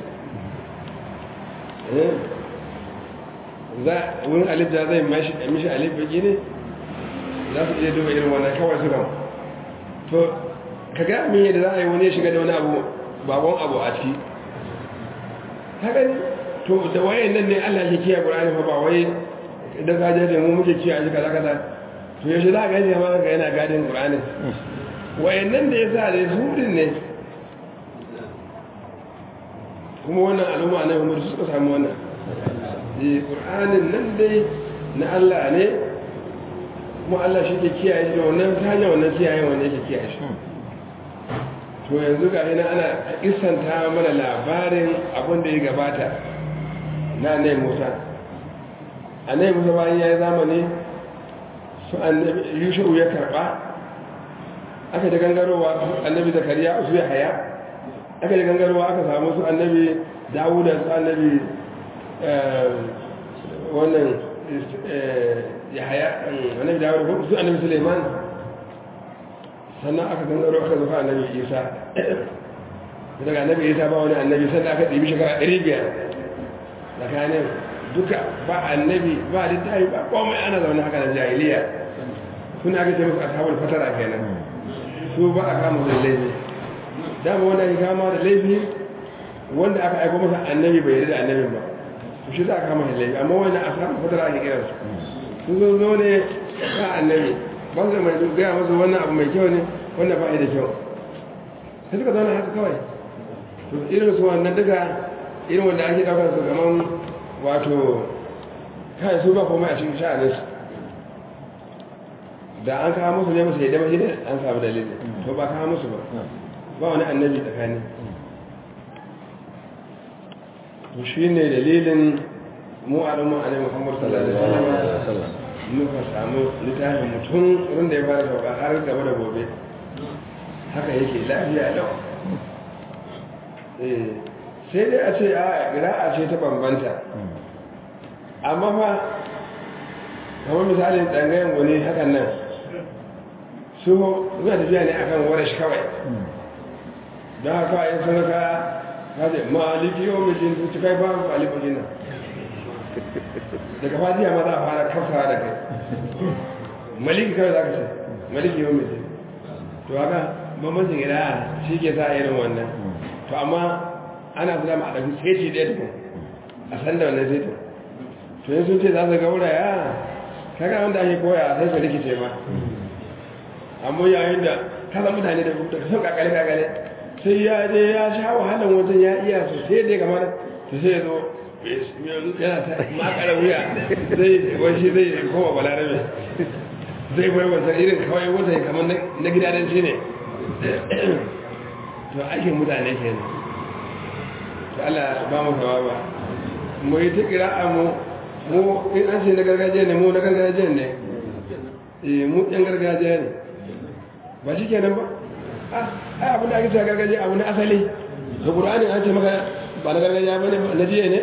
za wurin alif da zai mishi alif baki ne za su iya duba irin wannan kawai su gama to ka ga min yadda za a yi wani ya shiga da wani abu babban abu a ciki haka ne to da wayan nan ne Allah ke kiyaye Qur'ani fa ba wai da gaje da mu muke kiyaye shi kaza kaza to yaushe za ka gaje ma ga yana gadin Qur'ani wayan nan da yasa da surin ne kuma wannan al'umma ne mu suka samu wannan eh qur'anin nan dai na Allah ne kuma Allah shi ke kiyaye shi wannan ta hanyar wannan kiyaye wannan yake kiyaye shi to yanzu ga ina ana isanta mana labarin abin da ya gabata na annabi Musa annabi Musa bayan ya yi zamani su annabi Yusuf ya karba aka da gangarowa annabi Zakariya su ya haya aka da gangarowa aka samu su annabi Dawuda su annabi wannan ya haya annabi Dawuda su annabi Suleiman sannan aka gangaro aka zufa annabi Isa daga annabi Isa ba wani annabi sannan aka ɗibi shekara ɗari biyar tsakanin duka ba annabi ba littafi ba komai ana zaune haka na jahiliya suna aka ce musu ashabul fatara kenan su ba a kama da laifi dama wanda ake kama da laifi wanda aka aiko masa annabi bai yarda da annabin ba to shi za a kama da laifi amma wanda ashabul fatara ake kiran su sun zo zo ne ba annabi ba su mai gaya masu wannan abu mai kyau ne wannan ba da kyau sai suka zauna haka kawai to irin su wannan duka irin wanda ake daukar su gaman wato kai su ba komai a cikin sha'aninsu da an kawo musu ne musu yadda mashi ne an samu dalili to ba kawo musu ba ba wani annabi tsakani to shi ne dalilin mu a ɗan ma'anin muhammadu sallallahu alaihi wasallam muka samu littafin mutum wanda ya fara sauka har gaba da gobe haka yake lafiya lau sai dai a ce a ƙira'a ce ta bambanta amma fa kamar misalin ɗangayen wani hakan nan su suna tafiya ne akan warash kawai don haka yin sanaka kaje maliki yau mai jin tuci kai ba ku alifin nan daga fadiya ma za a fara kafa da kai maliki kawai za ka ce maliki yau mai jin to haka bambancin ira shi ke sa irin wannan to amma ana zama a ɗafi sai ce ɗaya tukun a san da wannan sai to to yin sun ce za su gauraya kaga wanda ake koya sai su rikice ma amma yayin da kaza mutane da ka son kakale kakale sai ya je ya sha wahalar wajen ya iya su sai dai kamar su sai ya zo yana ta makara wuya zai wani zai koma balarabe zai bai wata irin kawai wata kamar na gidanen shi ne to ake mutane ke ne to Allah ba mu kawa ba mu yi ta kira a mu mu in an ce na gargajiya ne mu na gargajiya ne eh mu yan gargajiya ne ba shi kenan ba ai abin da ake cewa gargajiya abu na asali da qur'ani an ce maka ba na gargajiya bane na jiya ne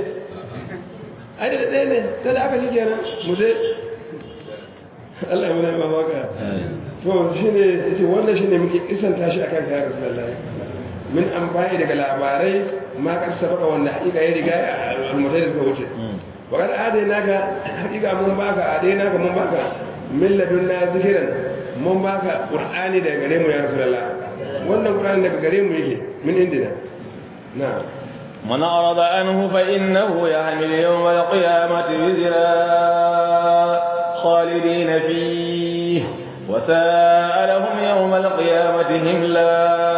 ai da ɗaya ne sai da aka shi kenan mu je Allah ya mana ba maka to shine yace wannan shine muke isanta shi akan ya Rasulullahi min amfani daga labarai ma kar sabaka wanda hakika ya riga al-mutai da suka wuce wakar adai ga hakika mun baka adai naka mun baka min ladunna zikiran mun baka qur'ani daga gare mu ya rasulullah wannan qur'ani daga gare mu yake min indina na'am man arada anhu fa innahu yahmil yawm al-qiyamati wizra khalidin fihi wa sa'a lahum yawm al-qiyamati himla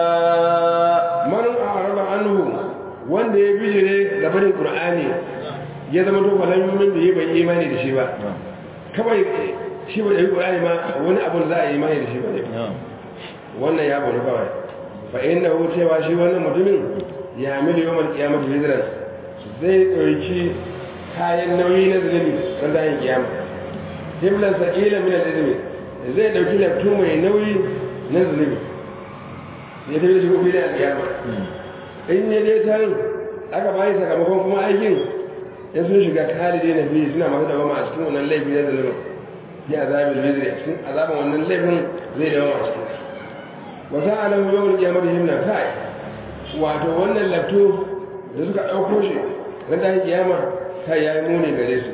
man arada anhu wanda ya bijire gaban qur'ani ya zama to falan yumin da yi bai imani da shi ba kawai shi ba da yi ƙurani ma wani abin za a yi imani da shi ba ne wannan ya bari kawai fa inda wucewa shi wannan mutumin ya mili yawan kiyamata hijiran zai ɗauki kayan nauyi na zunubi don zahin kiyama himlan sa'ila min al-izmi zai ɗauki laftu mai nauyi na zunubi ya tafi da shi gobe da kiyama in ya dai tan aka bayi sakamakon kuma aikin in sun shiga kalide na biyu suna masu dawama a cikin wannan laifin na zalibin ya azabin wizri a cikin azaban wannan laifin zai dawama a cikin wasu alamu yawon kiyamar himna kai wato wannan lafto da suka ɗauko shi ran da kiyama kai ya yi muni gare su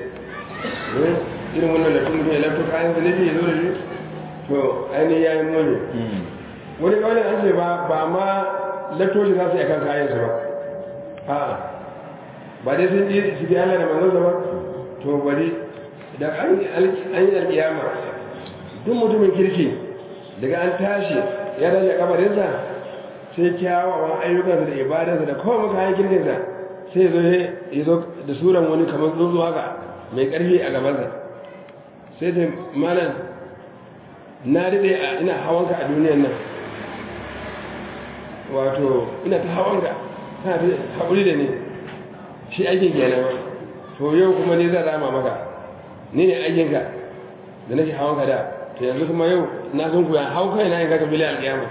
irin wannan lafto mutum ya lafto kayan zalibi ya zo da shi to ainihin ya yi muni wani kawai an ce ba ma lafto shi za su yi kan kayansu ba a'a ba dai sun ji su bi Allah da manzonsa ba to bari da an yi alkiyama duk mutumin kirki daga an tashi ya rage kabarinsa sai kyawawan ayyukansa da ibadansa da kowa maka hayan kirkinsa sai zo ya zo da suran wani kamar tsuntsu haka mai ƙarfi a gabansa sai ta malam na daɗe ina hawanka a duniyan nan wato ina ta hawanka kana ta haƙuri da ni shi aikin kenan to yau kuma ne zan rama maka ni ne aikinka da nake hawanka da to yanzu kuma yau na sun kuya hau kai na yin kaka biliyan alƙiyama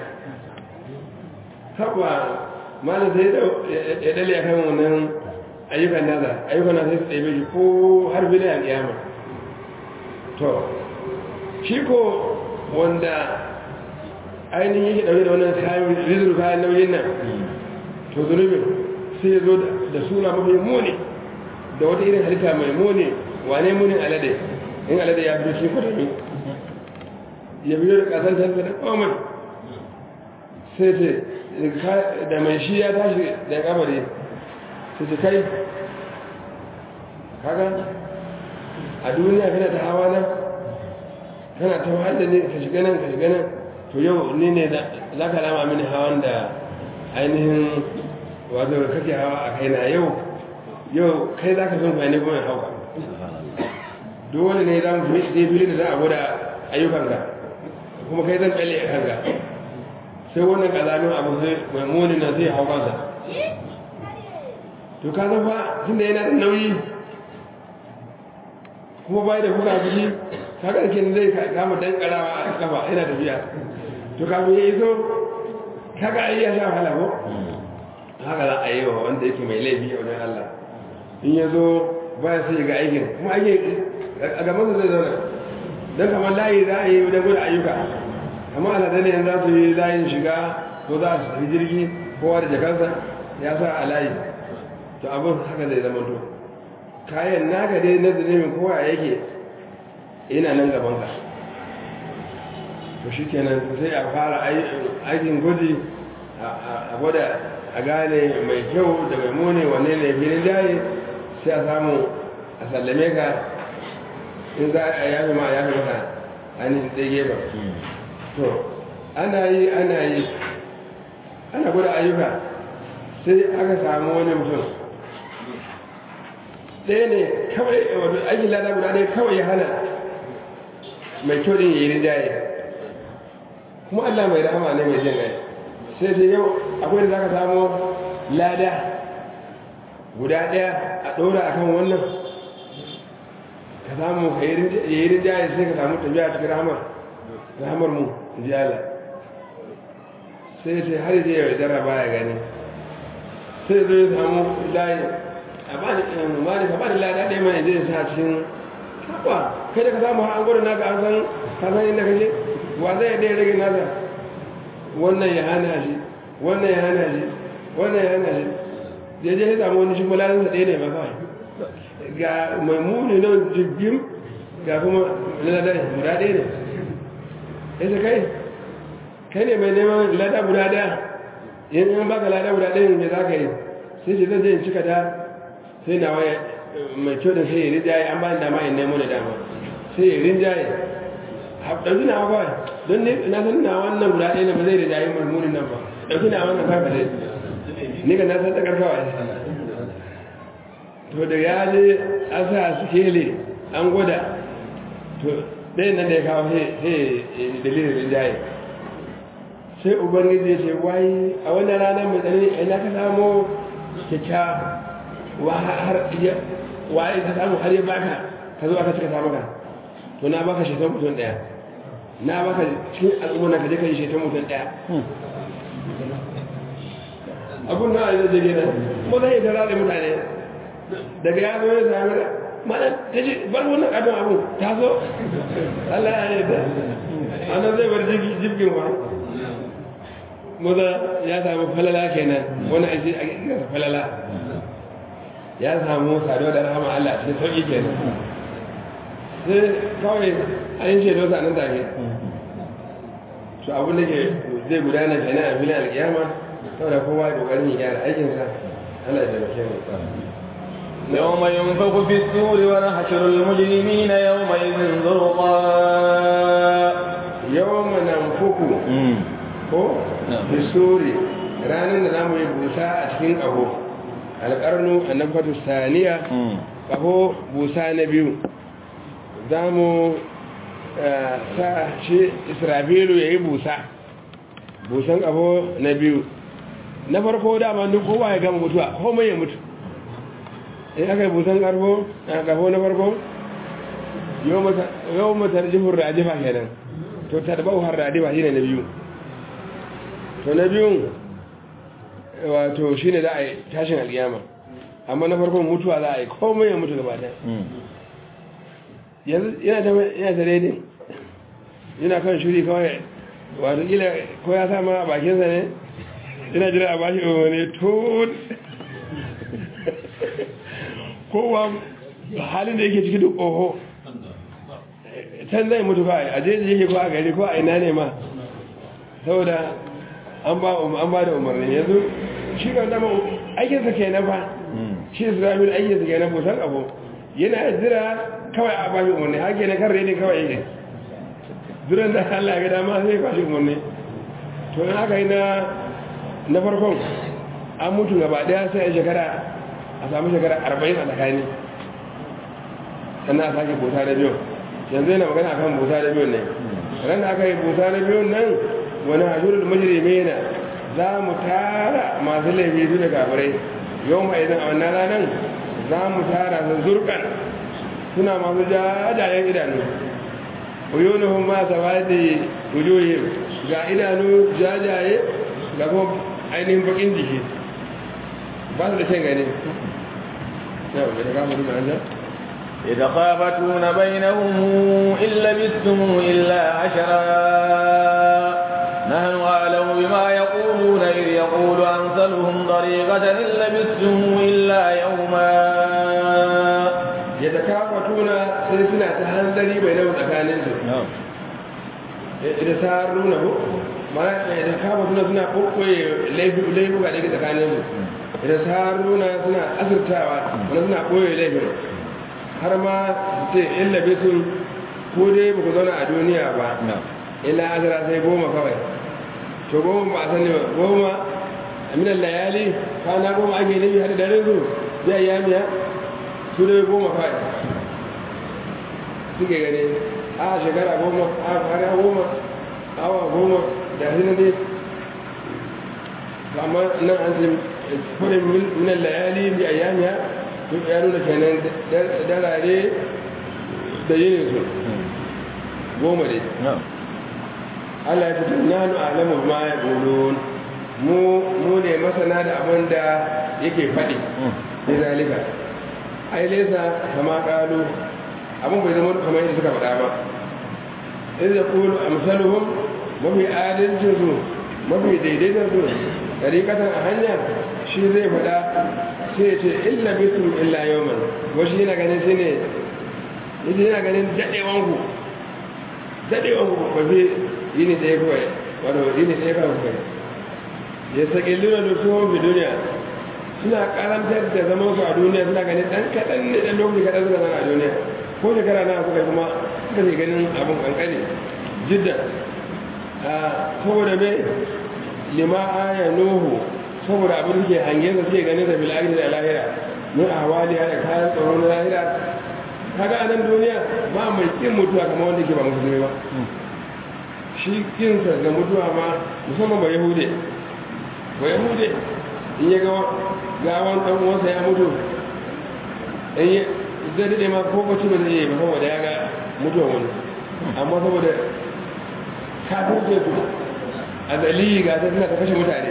haɓa malam sai ya ɗale a kan wannan ayyukan nasa ayyukan nasa su ɗaibe shi ko har biliyan alƙiyama to shi ko wanda ainihin yake ɗauke da wannan kayan rizuru kayan nauyin nan to zunubin sai ya zo da suna mafi muni da wata irin halitta mai muni wane munin alade in alade ya fi shi kudami ya biyo da kasantar da komai sai ce da mai shi ya tashi da kabari sai ce kai kaga a duniya kana ta hawa nan kana ta wahala ne ka shiga nan ka shiga nan to yau ni ne za ka lama mini hawan da ainihin wato kake hawa a kaina yau yau kai za ka sun kwaye ne kuma hauka dole ne za mu fi fili da za a gwada ayyukanka kuma kai zan tsalle a kanka sai wannan kazamin abu sai mai muni na zai hau kansa to ka zafa tun da yana da nauyi kuma bai da buga fushi kaga kin zai kama dankarawa a kafa yana tafiya to kafin ya iso kaga ai ya sha wahala ko haka za a yi wa wanda yake mai laifi a wajen Allah in ya zo baya sai ga aikin kuma aikin a gaban zai zauna don kamar layi za a yi wajen gudu ayyuka amma alada ne za su yi layin shiga ko za su tafi jirgi kowa da jakansa ya sa a layi to abin haka zai zama to kayan naka dai na zunubin kowa yake ina nan gabanka to shi kenan sai a fara aikin gwaji a gwada a gane mai kyau da mai mone wanne ne filin jaye sai a samu a sallame ka in za a yafi ma a yafi maka ainihin ɗaya gefen to ana yi ana yi ana gwada ayyuka sai aka samu wani mutum ɗaya ne kawai wato aikin lada guda ɗaya kawai ya hana mai kyau ɗin yi rinjaye kuma Allah mai rahama ne mai jin gai sai dai yau akwai da za ka samu lada guda ɗaya a ɗora a kan wannan ka samu ka yi rinjaye sai ka samu tafiya cikin rahamar rahamar mu ji Allah sai sai har zai yau jarraba ya gani sai zai samu layi a ba ni ka ba ni lada ɗaya mai zai sa cikin haɓa kai da ka samu an gwada naka an san kasan inda kake wa zai ɗaya rage nasa wannan ya hana shi wannan ya hana shi wannan ya hana shi da ya je ya samu wani shi mulalinsa ɗaya ne ba kawai ga mai muni nan jirgin ga kuma ladar guda ɗaya ne ya ce kai kai ne mai neman lada guda ɗaya yin an baka lada guda ɗaya ne za ka yi sai ce zan je in cika ta sai na waya mai kyau da sai ya rinjaye an ba ni dama in nemo da dama sai ya rinjaye ɗauki na kawai don na san na wannan guda ɗaya ne ba zai rinjaye marmunin nan ba ɗauki na wannan kawai dai ni ga na san takar kawai to da ya je an sa su kele an gwada to ɗayan nan da ya kawo sai dalilin rinjaye sai ubangiji ya ce wai a wannan ranar mai tsanani ina ka samu kyakkyawa waye ka samu har ya baka ka zo aka cika samu ka to na baka shaitan mutum daya na baka cikin al'umma ka je ka yi shaitan mutum daya abun na da zai gina kuma zai tara da mutane daga ya zo ya sami da mana ta ce bar wannan ƙadon abu ta so Allah ya yarda ana zai bar jirgin wa maza ya samu falala kenan wani aiki a gina falala ya samu saduwa da rahama Allah cikin sauƙi kenan sai kawai an yi shaidu sa nan take su abin da ke zai gudana kenan a filin alƙiyama saboda kowa ya ƙoƙarin ya gyara aikinsa Allah ya taimake mu يوم ينفخ في السور ونحشر المجرمين يومئذ زرقا يوم ننفخ في السور ranar da zamu yi busa a cikin ƙaho alƙarnu annabatu saniya ƙaho busa na biyu za mu sa shi israfilu ya yi busa busan ƙaho na biyu na farko dama duk kowa ya gama mutuwa komai ya mutu in aka yi busan ƙaho na farko yau matar jihun rajifa kenan to tarbau har rajifa shi ne na biyu to na biyun wato shi ne za a yi tashin alkiyama amma na farkon mutuwa za a yi komai ya mutu gaba ɗaya yana da daidai yana kan shiri kawai wato ila ko ya sama a bakinsa ne yana jira a bashi umarni tun kowa halin da yake ciki duk oho can zai mutu kawai a jeji yake ko a gari ko a ina ne ma saboda an ba da umarni yanzu shi kan dama aikinsa ke na ba shi islamin aikinsa ke na busan abu yana jira kawai a bashi umarni hake na karre ne kawai yake zuran da Allah ga dama sai bashi umarni to in haka yi na farkon an mutu gaba daya sai a shekara a samu shekara arba'in a tsakani sannan a sake busa da biyu yanzu yana magana akan busa da biyu ne ran da aka yi busa da biyun nan wani hajjurul mujrimi na za mu tara masu laifi su da kafirai yau ma idan a wannan ranar za mu tara su zurkan suna masu jajayen idanu uyunuhum ma sawadi wujuhim ga idanu jajaye ga kuma ainihin bakin jiki ba su da shan gani yau da ga mutum an يتخافتون بينهم إن لبثتم إلا عشرا نحن أعلم بما يقولون إذ يقول أمثلهم طريقة إن لبثتم إلا يوما يتكافتون سلسلة تهندري بينهم أكانهم إذا سارونه ما يتكافتون سنة قوي ليبوا عليك أكانهم إذا سارونه سنة أسرتها ونسنة قوي ليبوا har ma ce illa bisun ko dai ba ku zauna a duniya ba illa azra sai goma kawai to goma ba a sani ba goma aminan layali kwana goma ake nufi har da rinzu ya yi yamiya su dai goma kawai suke gane a shekara goma a kwana goma awa goma da shi ne amma nan an ce kudin minan layali bi ayyamiya duk ya nuna kenan darare da yin su goma ne Allah ya fito na hannu alamu ma ya ƙulun mu ne masana da abin da yake faɗi ne zalika ai lesa kama ƙalu abin bai zama kamar yadda suka faɗa ba in da ƙulu a misaluhun mafi adalcinsu mafi daidaitarsu ɗariƙatar a hanya shi zai faɗa sai ce illa bitum illa yawman wasu yana ganin shi ne yace yana ganin dadewanku dadewanku ba fi yini da ya kawai wato yini da ya kawai kai ya sake lura da tuwon fi duniya suna karantar da zaman su a duniya suna ganin dan kaɗan ne dan lokaci kaɗan suka zana a duniya ko shekara na suka kuma suka ce ganin abin kankani jidda saboda mai lima aya nuhu saboda abin da ke hange da suke ganin da bil'ari da lahira mun a hawali da kayan tsaro na lahira kaga a nan duniya ba mai kin mutuwa kamar wanda ke ba musulmi ba shi kinsa ga mutuwa ma musamman ba yahude ba yahude in ya ga gawan ɗan uwansa ya mutu in ya zai daɗe ma ko bacci ba zai yi ba saboda ya ga mutuwa wani amma saboda kafin ce su a zaliyi ga ta suna ta kashe mutane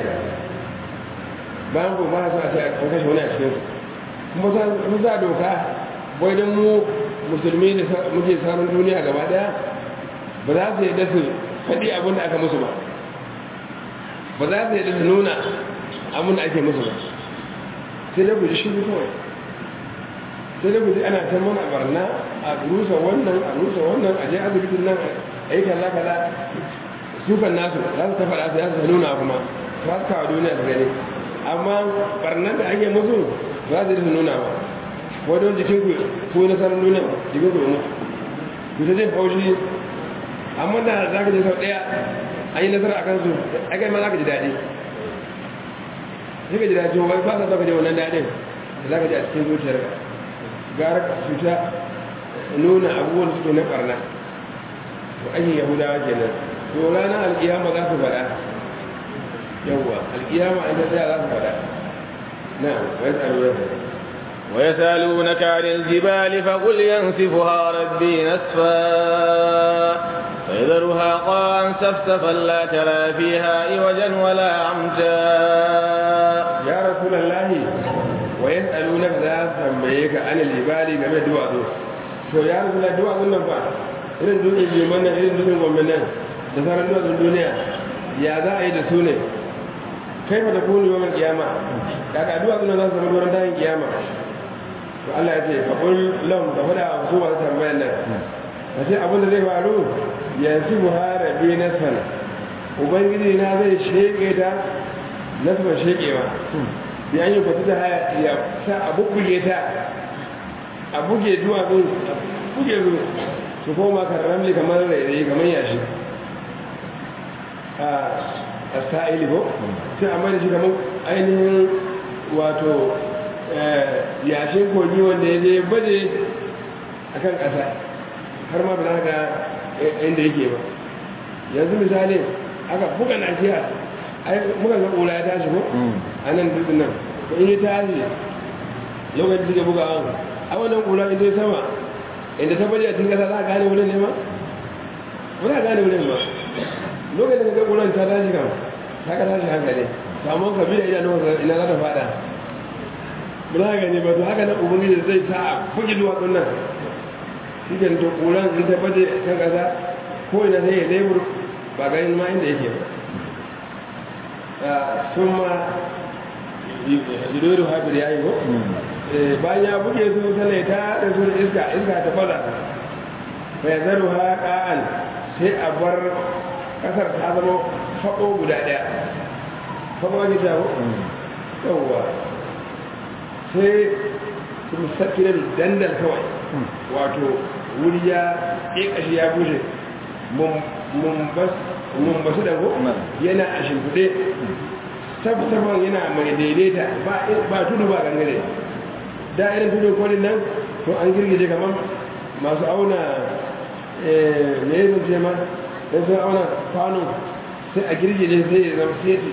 bayan ko ba su a ce a kashe wani a cikinsu kuma sun za doka bai don mu musulmi da muke samun duniya gaba daya ba za su yadda su faɗi abin da aka musu ba ba za su yadda su nuna abin da ake musu ba sai da guji shi kawai sai da guji ana ta mana barna a rusa wannan a rusa wannan a je asibitin nan a yi kaza kaza sukan nasu za su ta faɗa su ya su nuna kuma ba su kawo duniya su gani amma barnan da ake musu za su yi su nuna ba wadon jikin ku ko nasarar duniya jikin ku mu ku ta jin haushi amma da za ka je sau ɗaya an yi nasara a kansu a kai ma za ka ji daɗi sai ka ji daɗi wai ba ka zaka je wannan daɗin da za ka ji a cikin zuciyar ka gara ka fita nuna abubuwan da suke na ɓarna to aikin yahudawa kenan to ranar alƙiyama za su faɗa yawwa alƙiyama an ta tsaya za su faɗa na'am wai tsaro ya faɗa ويسألونك عن الجبال فقل ينسفها ربي نسفا فيذرها قاعا سفسفا لا ترى فيها عوجا ولا عمجا. يا رسول الله ويسألونك ذات تنبيك عن الجبال game duwatsu to ya rasu da duwatsun nan fa irin dutsen liman nan irin dutsen gwamnan nan da sauran duwatsun duniya ya za a yi da su ne kai fa da kuni yawan kiyama daga duwatsun nan za su zama duwan dahin kiyama to Allah ya ce fa qul lahum da fada su ba tambayan nan sai abin da zai faru yanzu buhari na sana ubangiji na zai sheke ta nasban shekewa ya yi kwatu ta haya ya sa a buge ta a buge duwatsun a buge su su koma karramli kamar rairayi kamar yashi a sa'ili ko sai a mai shi kamar ainihin wato yashin kogi wanda ya je baje a kan ƙasa har ma ba ga inda yake ba yanzu misali aka buga nakiya muka ga ƙula ya tashi ko a nan dutsen nan ko in yi tashi lokacin suke buga an a wannan ƙula inda ya sama inda ta baje a cikin ƙasa za a gane wurin ne ma ba za a gane wurin ba lokacin da ga ƙulan ta tashi kan ta ka tashi hankali samun ka bi da idanu ina za ta fada ba za a gane ba to haka nan ubangiji zai sa a bugi duwatsun nan shi ke to ƙulan in ta baje kan ƙasa ko ina sai ya lebur ba ganin ma inda yake ba sun ma jidorin haifar ya yi ko bayan ya buge su sanai ta da su iska iska ta baza bai zaru haƙa'an sai a bar ƙasar ta zama faɗo guda ɗaya faɗo ake jawo yawwa sai su musafirar dandal kawai wato wuri ya ƙeƙashi ya bushe mun basu da ko yana a shimfiɗe tabbatarwan yana mai daidaita ba tudu ba gangare da irin tudu kolin nan to an girgije kamar masu auna me yi zance ma don sun auna kwano sai a girgije sai ya zama seti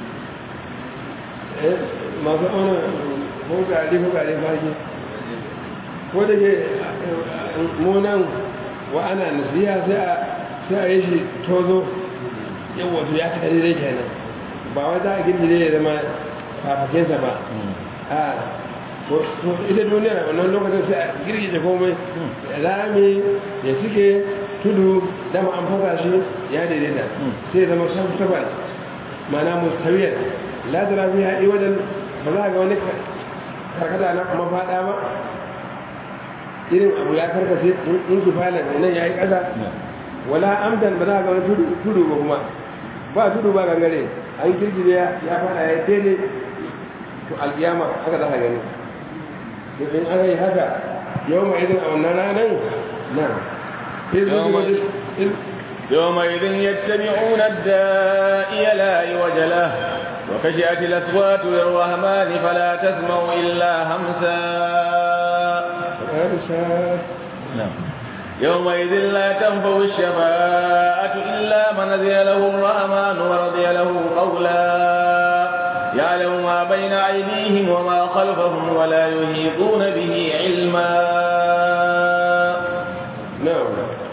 masu auna kogare kogare fage ko da ke munan wa ana nasiya sai a yi shi tozo yau wato ya fi daidai kenan ba wai za a girgire ya zama fafakensa ba a to ita duniya wannan lokacin sai a girgije komai rami ya suke tudu dama an fasa shi ya daidaita sai zama shabtabar mana mustawiyar ladara fi haɗi wajen ba za a ga wani karkata na kuma faɗa ba irin abu ya karkace in su falon nan ya yi ƙasa wala amdan ba za a ga wani tudu ba kuma ba tudu ba gangare an girgire ya fada ya daidai to alkiyama haka za ka gani to in aka yi haka yau mai izin a wannan ranar nan يومئذ يتبعون الداعي لا عوج له وخشعت الأصوات للرحمن فلا تسمع إلا همسا. نعم يومئذ لا تنفع الشفاعة إلا من أذن له الرحمن ورضي له قولا يعلم ما بين أيديهم وما خلفهم ولا يحيطون به علما. نعم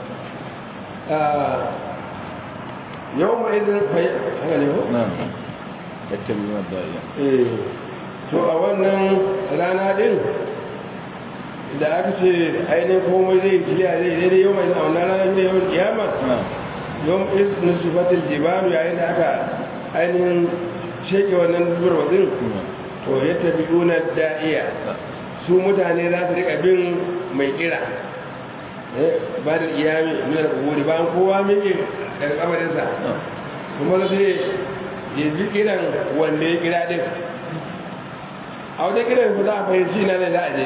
يومئذ نعم يتبعون الداعي to a wannan rana din da aka ce ainihin komai zai kiliya zai daidai yau mai zaune ranar da yawon kiyama yau isnin sufatil jibaru yayin da aka ainihin sheke wannan durwazin to ya tafi gunar da'iya su mutane za su rika bin mai kira ba da iyami nuna kuburi bayan kowa miƙe daga kamarinsa kuma zai ya ji kiran wanda ya kira din a wajen kiran ku za a fahimci na ne za a je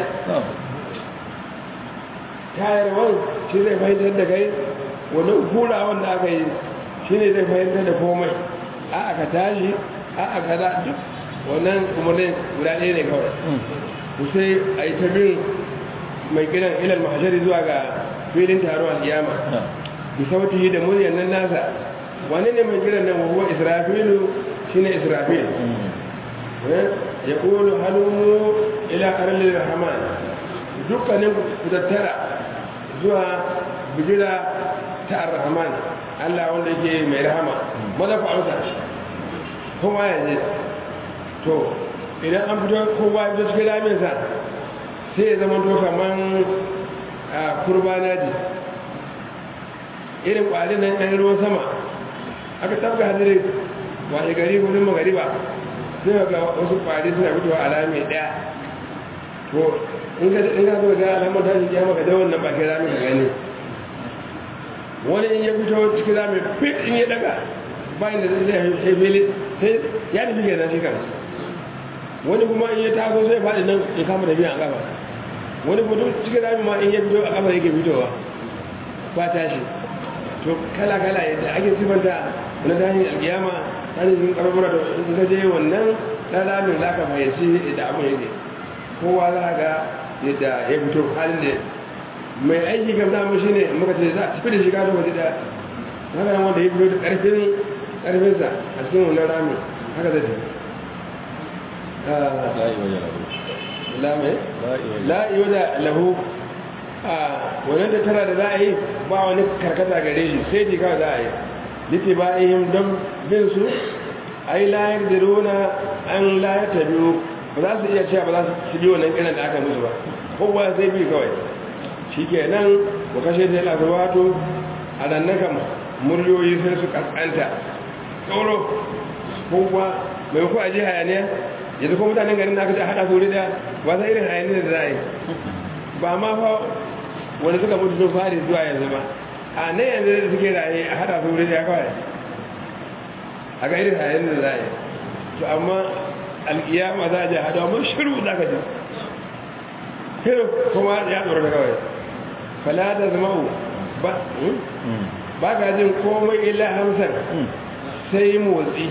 tayarwar shi zai fahimtar da kai wani hura wanda aka yi shi ne zai fahimtar da komai a aka tashi a aka za duk wannan umarnin guda ɗaya ne kawai ku sai a yi ta bin mai kiran ilal mahashari zuwa ga filin taro al'iyama bi sauti da muryar nan nasa wani ne mai kiran nan wahuwa israfilu shine israfil ya ƙulu hannu ila aralin rahman dukkanin ku tattara zuwa bijira ta ar-rahman Allah wanda yake mai rahama maza ku amsa kowa ya je to idan an fito kowa ya cikin raminsa sai ya zama to kaman kurbana ji irin kwalin nan yan ruwan sama aka tabga hadiri washe gari gudun magariba sai ga wasu kwari suna fitowa alami daya to in ka zo ga alamar tashi kiyama ka da wannan bakin ramin ka gani wani in ya fito cikin ramin fit in ya daga bayan da zai haifeli sai ya nufi ke nan shi kan wani kuma in ya taso sai faɗi nan ya kama da biyan a ƙafa wani fito cikin ramin ma in ya fito a ƙafa yake fitowa ba tashi to kala-kala yadda ake sifanta na tashin alkiyama tashin ƙarfura da in ka je wannan ɗalamin za ka fahimci da abin yake kowa za ga yadda ya fito halin da mai aiki kam damu shi ne muka ce za a tafi da shiga lokaci da haka nan wanda ya fito da ƙarfin ƙarfinsa a cikin wannan ramin haka zai tafi la'iwa da lahu a wannan da tara da za a yi ba wani karkata gare shi sai ji kawai za a yi liti ba ihim don bin su a yi layar da rona an layar ta biyu ba za su iya cewa ba za su bi wannan kiran da aka musu ba kowa sai bi kawai shi ke nan ba kashe ta yana wato a rannan kam muryoyi sai su kaskanta tsoro kowa mai ku a ji hayaniya yanzu ko mutanen garin da aka ce haɗa suri da ba sa irin hayaniya da za a yi ba ma fa wani suka mutu sun fari zuwa yanzu ba a nan yanzu da suke raye a haɗa suri da kawai a ga irin hayaniya da za a yi to amma alƙiyama za a je haɗa amma shiru za ka ji shiru kuma ya tsoro da kawai fala da zama'u ba ba ka jin komai illa hamsan sai motsi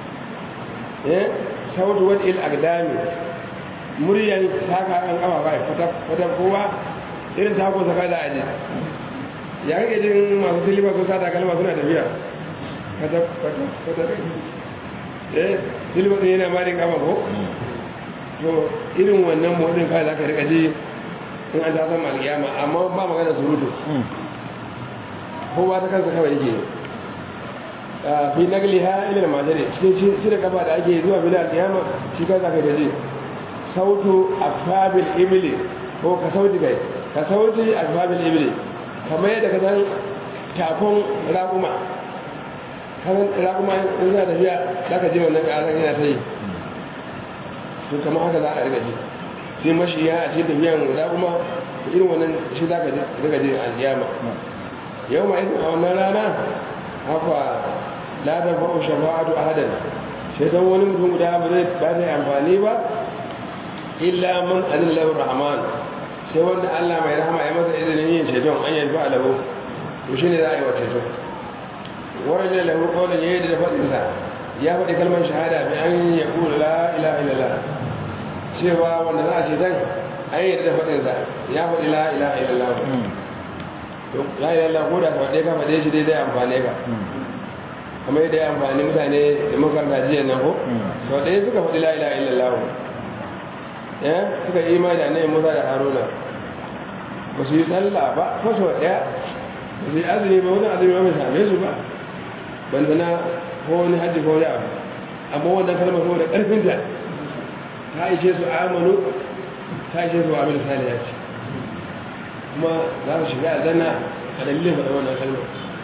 sautu wani il agdami muryan taka an kafa bai fata kowa irin tako saka da aji ya kake jin masu silima sun sata kalma suna tafiya fata fata fata eh silima ɗin yana marin kafa ko to irin wannan motsin kai za ka rika ji in an ta san malkiyama amma ba magana surutu kowa ta kansa kawai yake fi nagliha ila al-majari cikin shi da kafa da ake zuwa bila al-qiyama shi ka zaka da ji sautu afhabil ibli ko ka sauti kai ka sauti afhabil ibli kamar yadda ka san takon raquma kan raquma in za ta biya zaka ji wannan karan yana ta yi to kamar haka za a riga ji sai mashiya a cikin tafiyan raquma irin wannan shi zaka ji riga ji al-qiyama yau ma idan a wannan rana haka la da fa'u shafa'atu ahadan sai dan wani mutum guda ba zai ba zai amfani ba illa man adalla lahu rahman sai wanda Allah mai rahama ya masa izinin yin ceton an yi ba lahu to shine za a yi wa ceton waraja lahu qawlan yayi da fadin sa ya faɗi kalmar shahada bi an yaqulu la ilaha illallah cewa wanda za a ce dan ayi da fadin sa ya faɗi la ilaha illallah to la ilaha illallah ko da ka faɗe ka faɗe shi dai dai amfane ka kamar yadda ya amfani mutane da makarta jiya nan ko sau ɗaya suka faɗi la ilaha illallah ya suka yi imani da annabi Musa da Haruna ba su yi sallah ba ko sau ɗaya ba su yi azumi ba wani azumi ba mai same su ba ban zana ko wani hajji ko wani abu amma wannan kalmar saboda ƙarfinta ta ishe su amanu ta ishe su amin saliya ce kuma za su shiga aljanna a dalilin faɗa wannan kalmar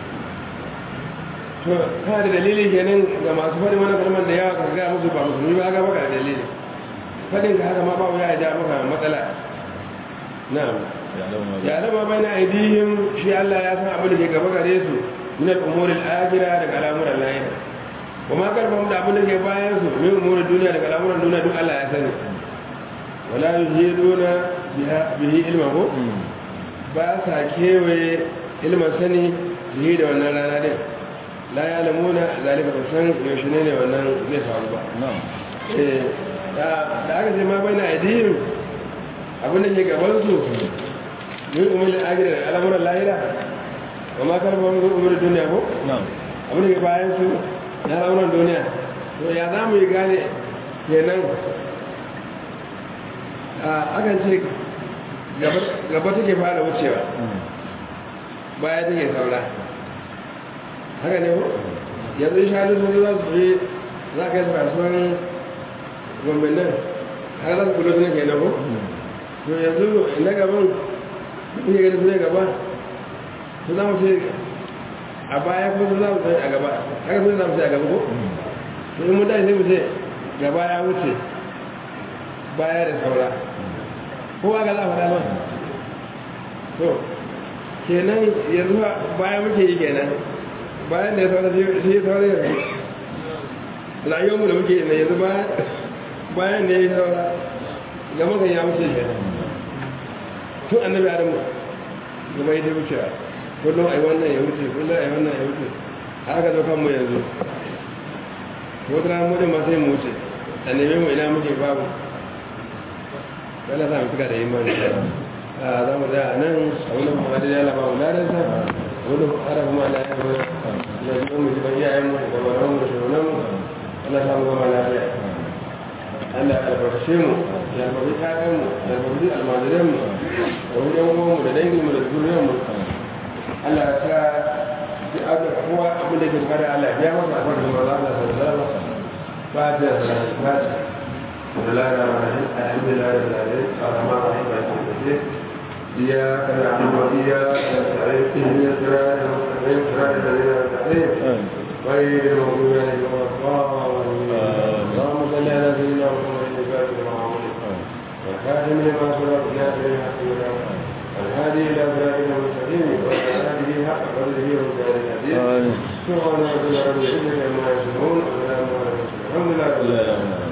to kana da dalili kenan ga masu faɗin wani kalmar da yawa ka ga musu ba musulmi ba ga maka da dalili faɗin ka haka ma ba ya ja maka matsala na'am ya lama bai na aidihim shi Allah ya san abin da ke gaba gare su min al-umuri al-akhirah daga al'amuran lahira kuma karfan da abin da ke bayan su min umuri duniya daga al'amuran duniya duk Allah ya sani wala yuhiduna bihi ilmahu ba sa kewaye ilmin sani bihi da wannan rana din la ya lamuna zalika ba san yaushe ne wannan zai faru ba da aka ce ma bai na aidihim abin da ke gabansu yin umarin agirar al'amuran lahira ba ma karfa wani umarin duniya ko? abin da ke bayan su na al'amuran duniya to ya za mu yi gane kenan akan ce gaba take fara wucewa baya take saura haka ne ko? yanzu shanu sun za su yi za ka yi kasuwan gwamnan nan har za su kudu suna ke na ko? to yanzu na gaban kuke gani su ne gaba su za mu ce a baya ko su za mu ce a gaba haka su za mu ce a gaba ko? to in mutane sai mu ce gaba ya wuce baya da saura kowa ga za a faɗa ba to kenan yanzu baya muke yi kenan bayan da ya saura shi ya saura yanzu rayuwarmu da muke yi na yanzu bayan da ya saura gama kan ya wuce kenan tun annabi adamu gaba ya wuce kullum ai wannan ya wuce kullum ai wannan ya wuce har aka zo kanmu yanzu wata ranar mutum ma sai mu wuce a neme mu ina muke babu wala sa mu fika da imani a za mu da nan a wani kuma da yala ba mu ladansa a wani ara kuma da ya yi na zuwa mu jiban iyayen mu da baran mu da shugunan mu Allah sa mu gama lafiya Allah ya albarkace mu ya albarkace ƴaƴan mu ya albarkace almajiran mu da wani yan uwan mu da dangin mu da zuriyar mu Allah ya sa duk aka kowa abin da ke bukata Allah ya biya masa albarkacin manzo Allah sallallahu alaihi wasallam fatiha sallallahu alaihi بسم الله الرحمن الرحيم الحمد لله رب العالمين الرحمن الرحيم مالك يوم الدين اياك نعبد واياك نستعين اهدنا الصراط المستقيم صراط الذين انعمت عليهم غير المغضوب عليهم ولا الضالين اللهم صل على سيدنا محمد الفاتح لما أغلق والخاتم لما سبق ناصر الحق بالحق والهادي الى صراطك المستقيم وعلى اله حق قدره ومقداره العظيم سبحان ربك رب العزه عما يصفون وسلام على المرسلين الحمد لله رب العالمين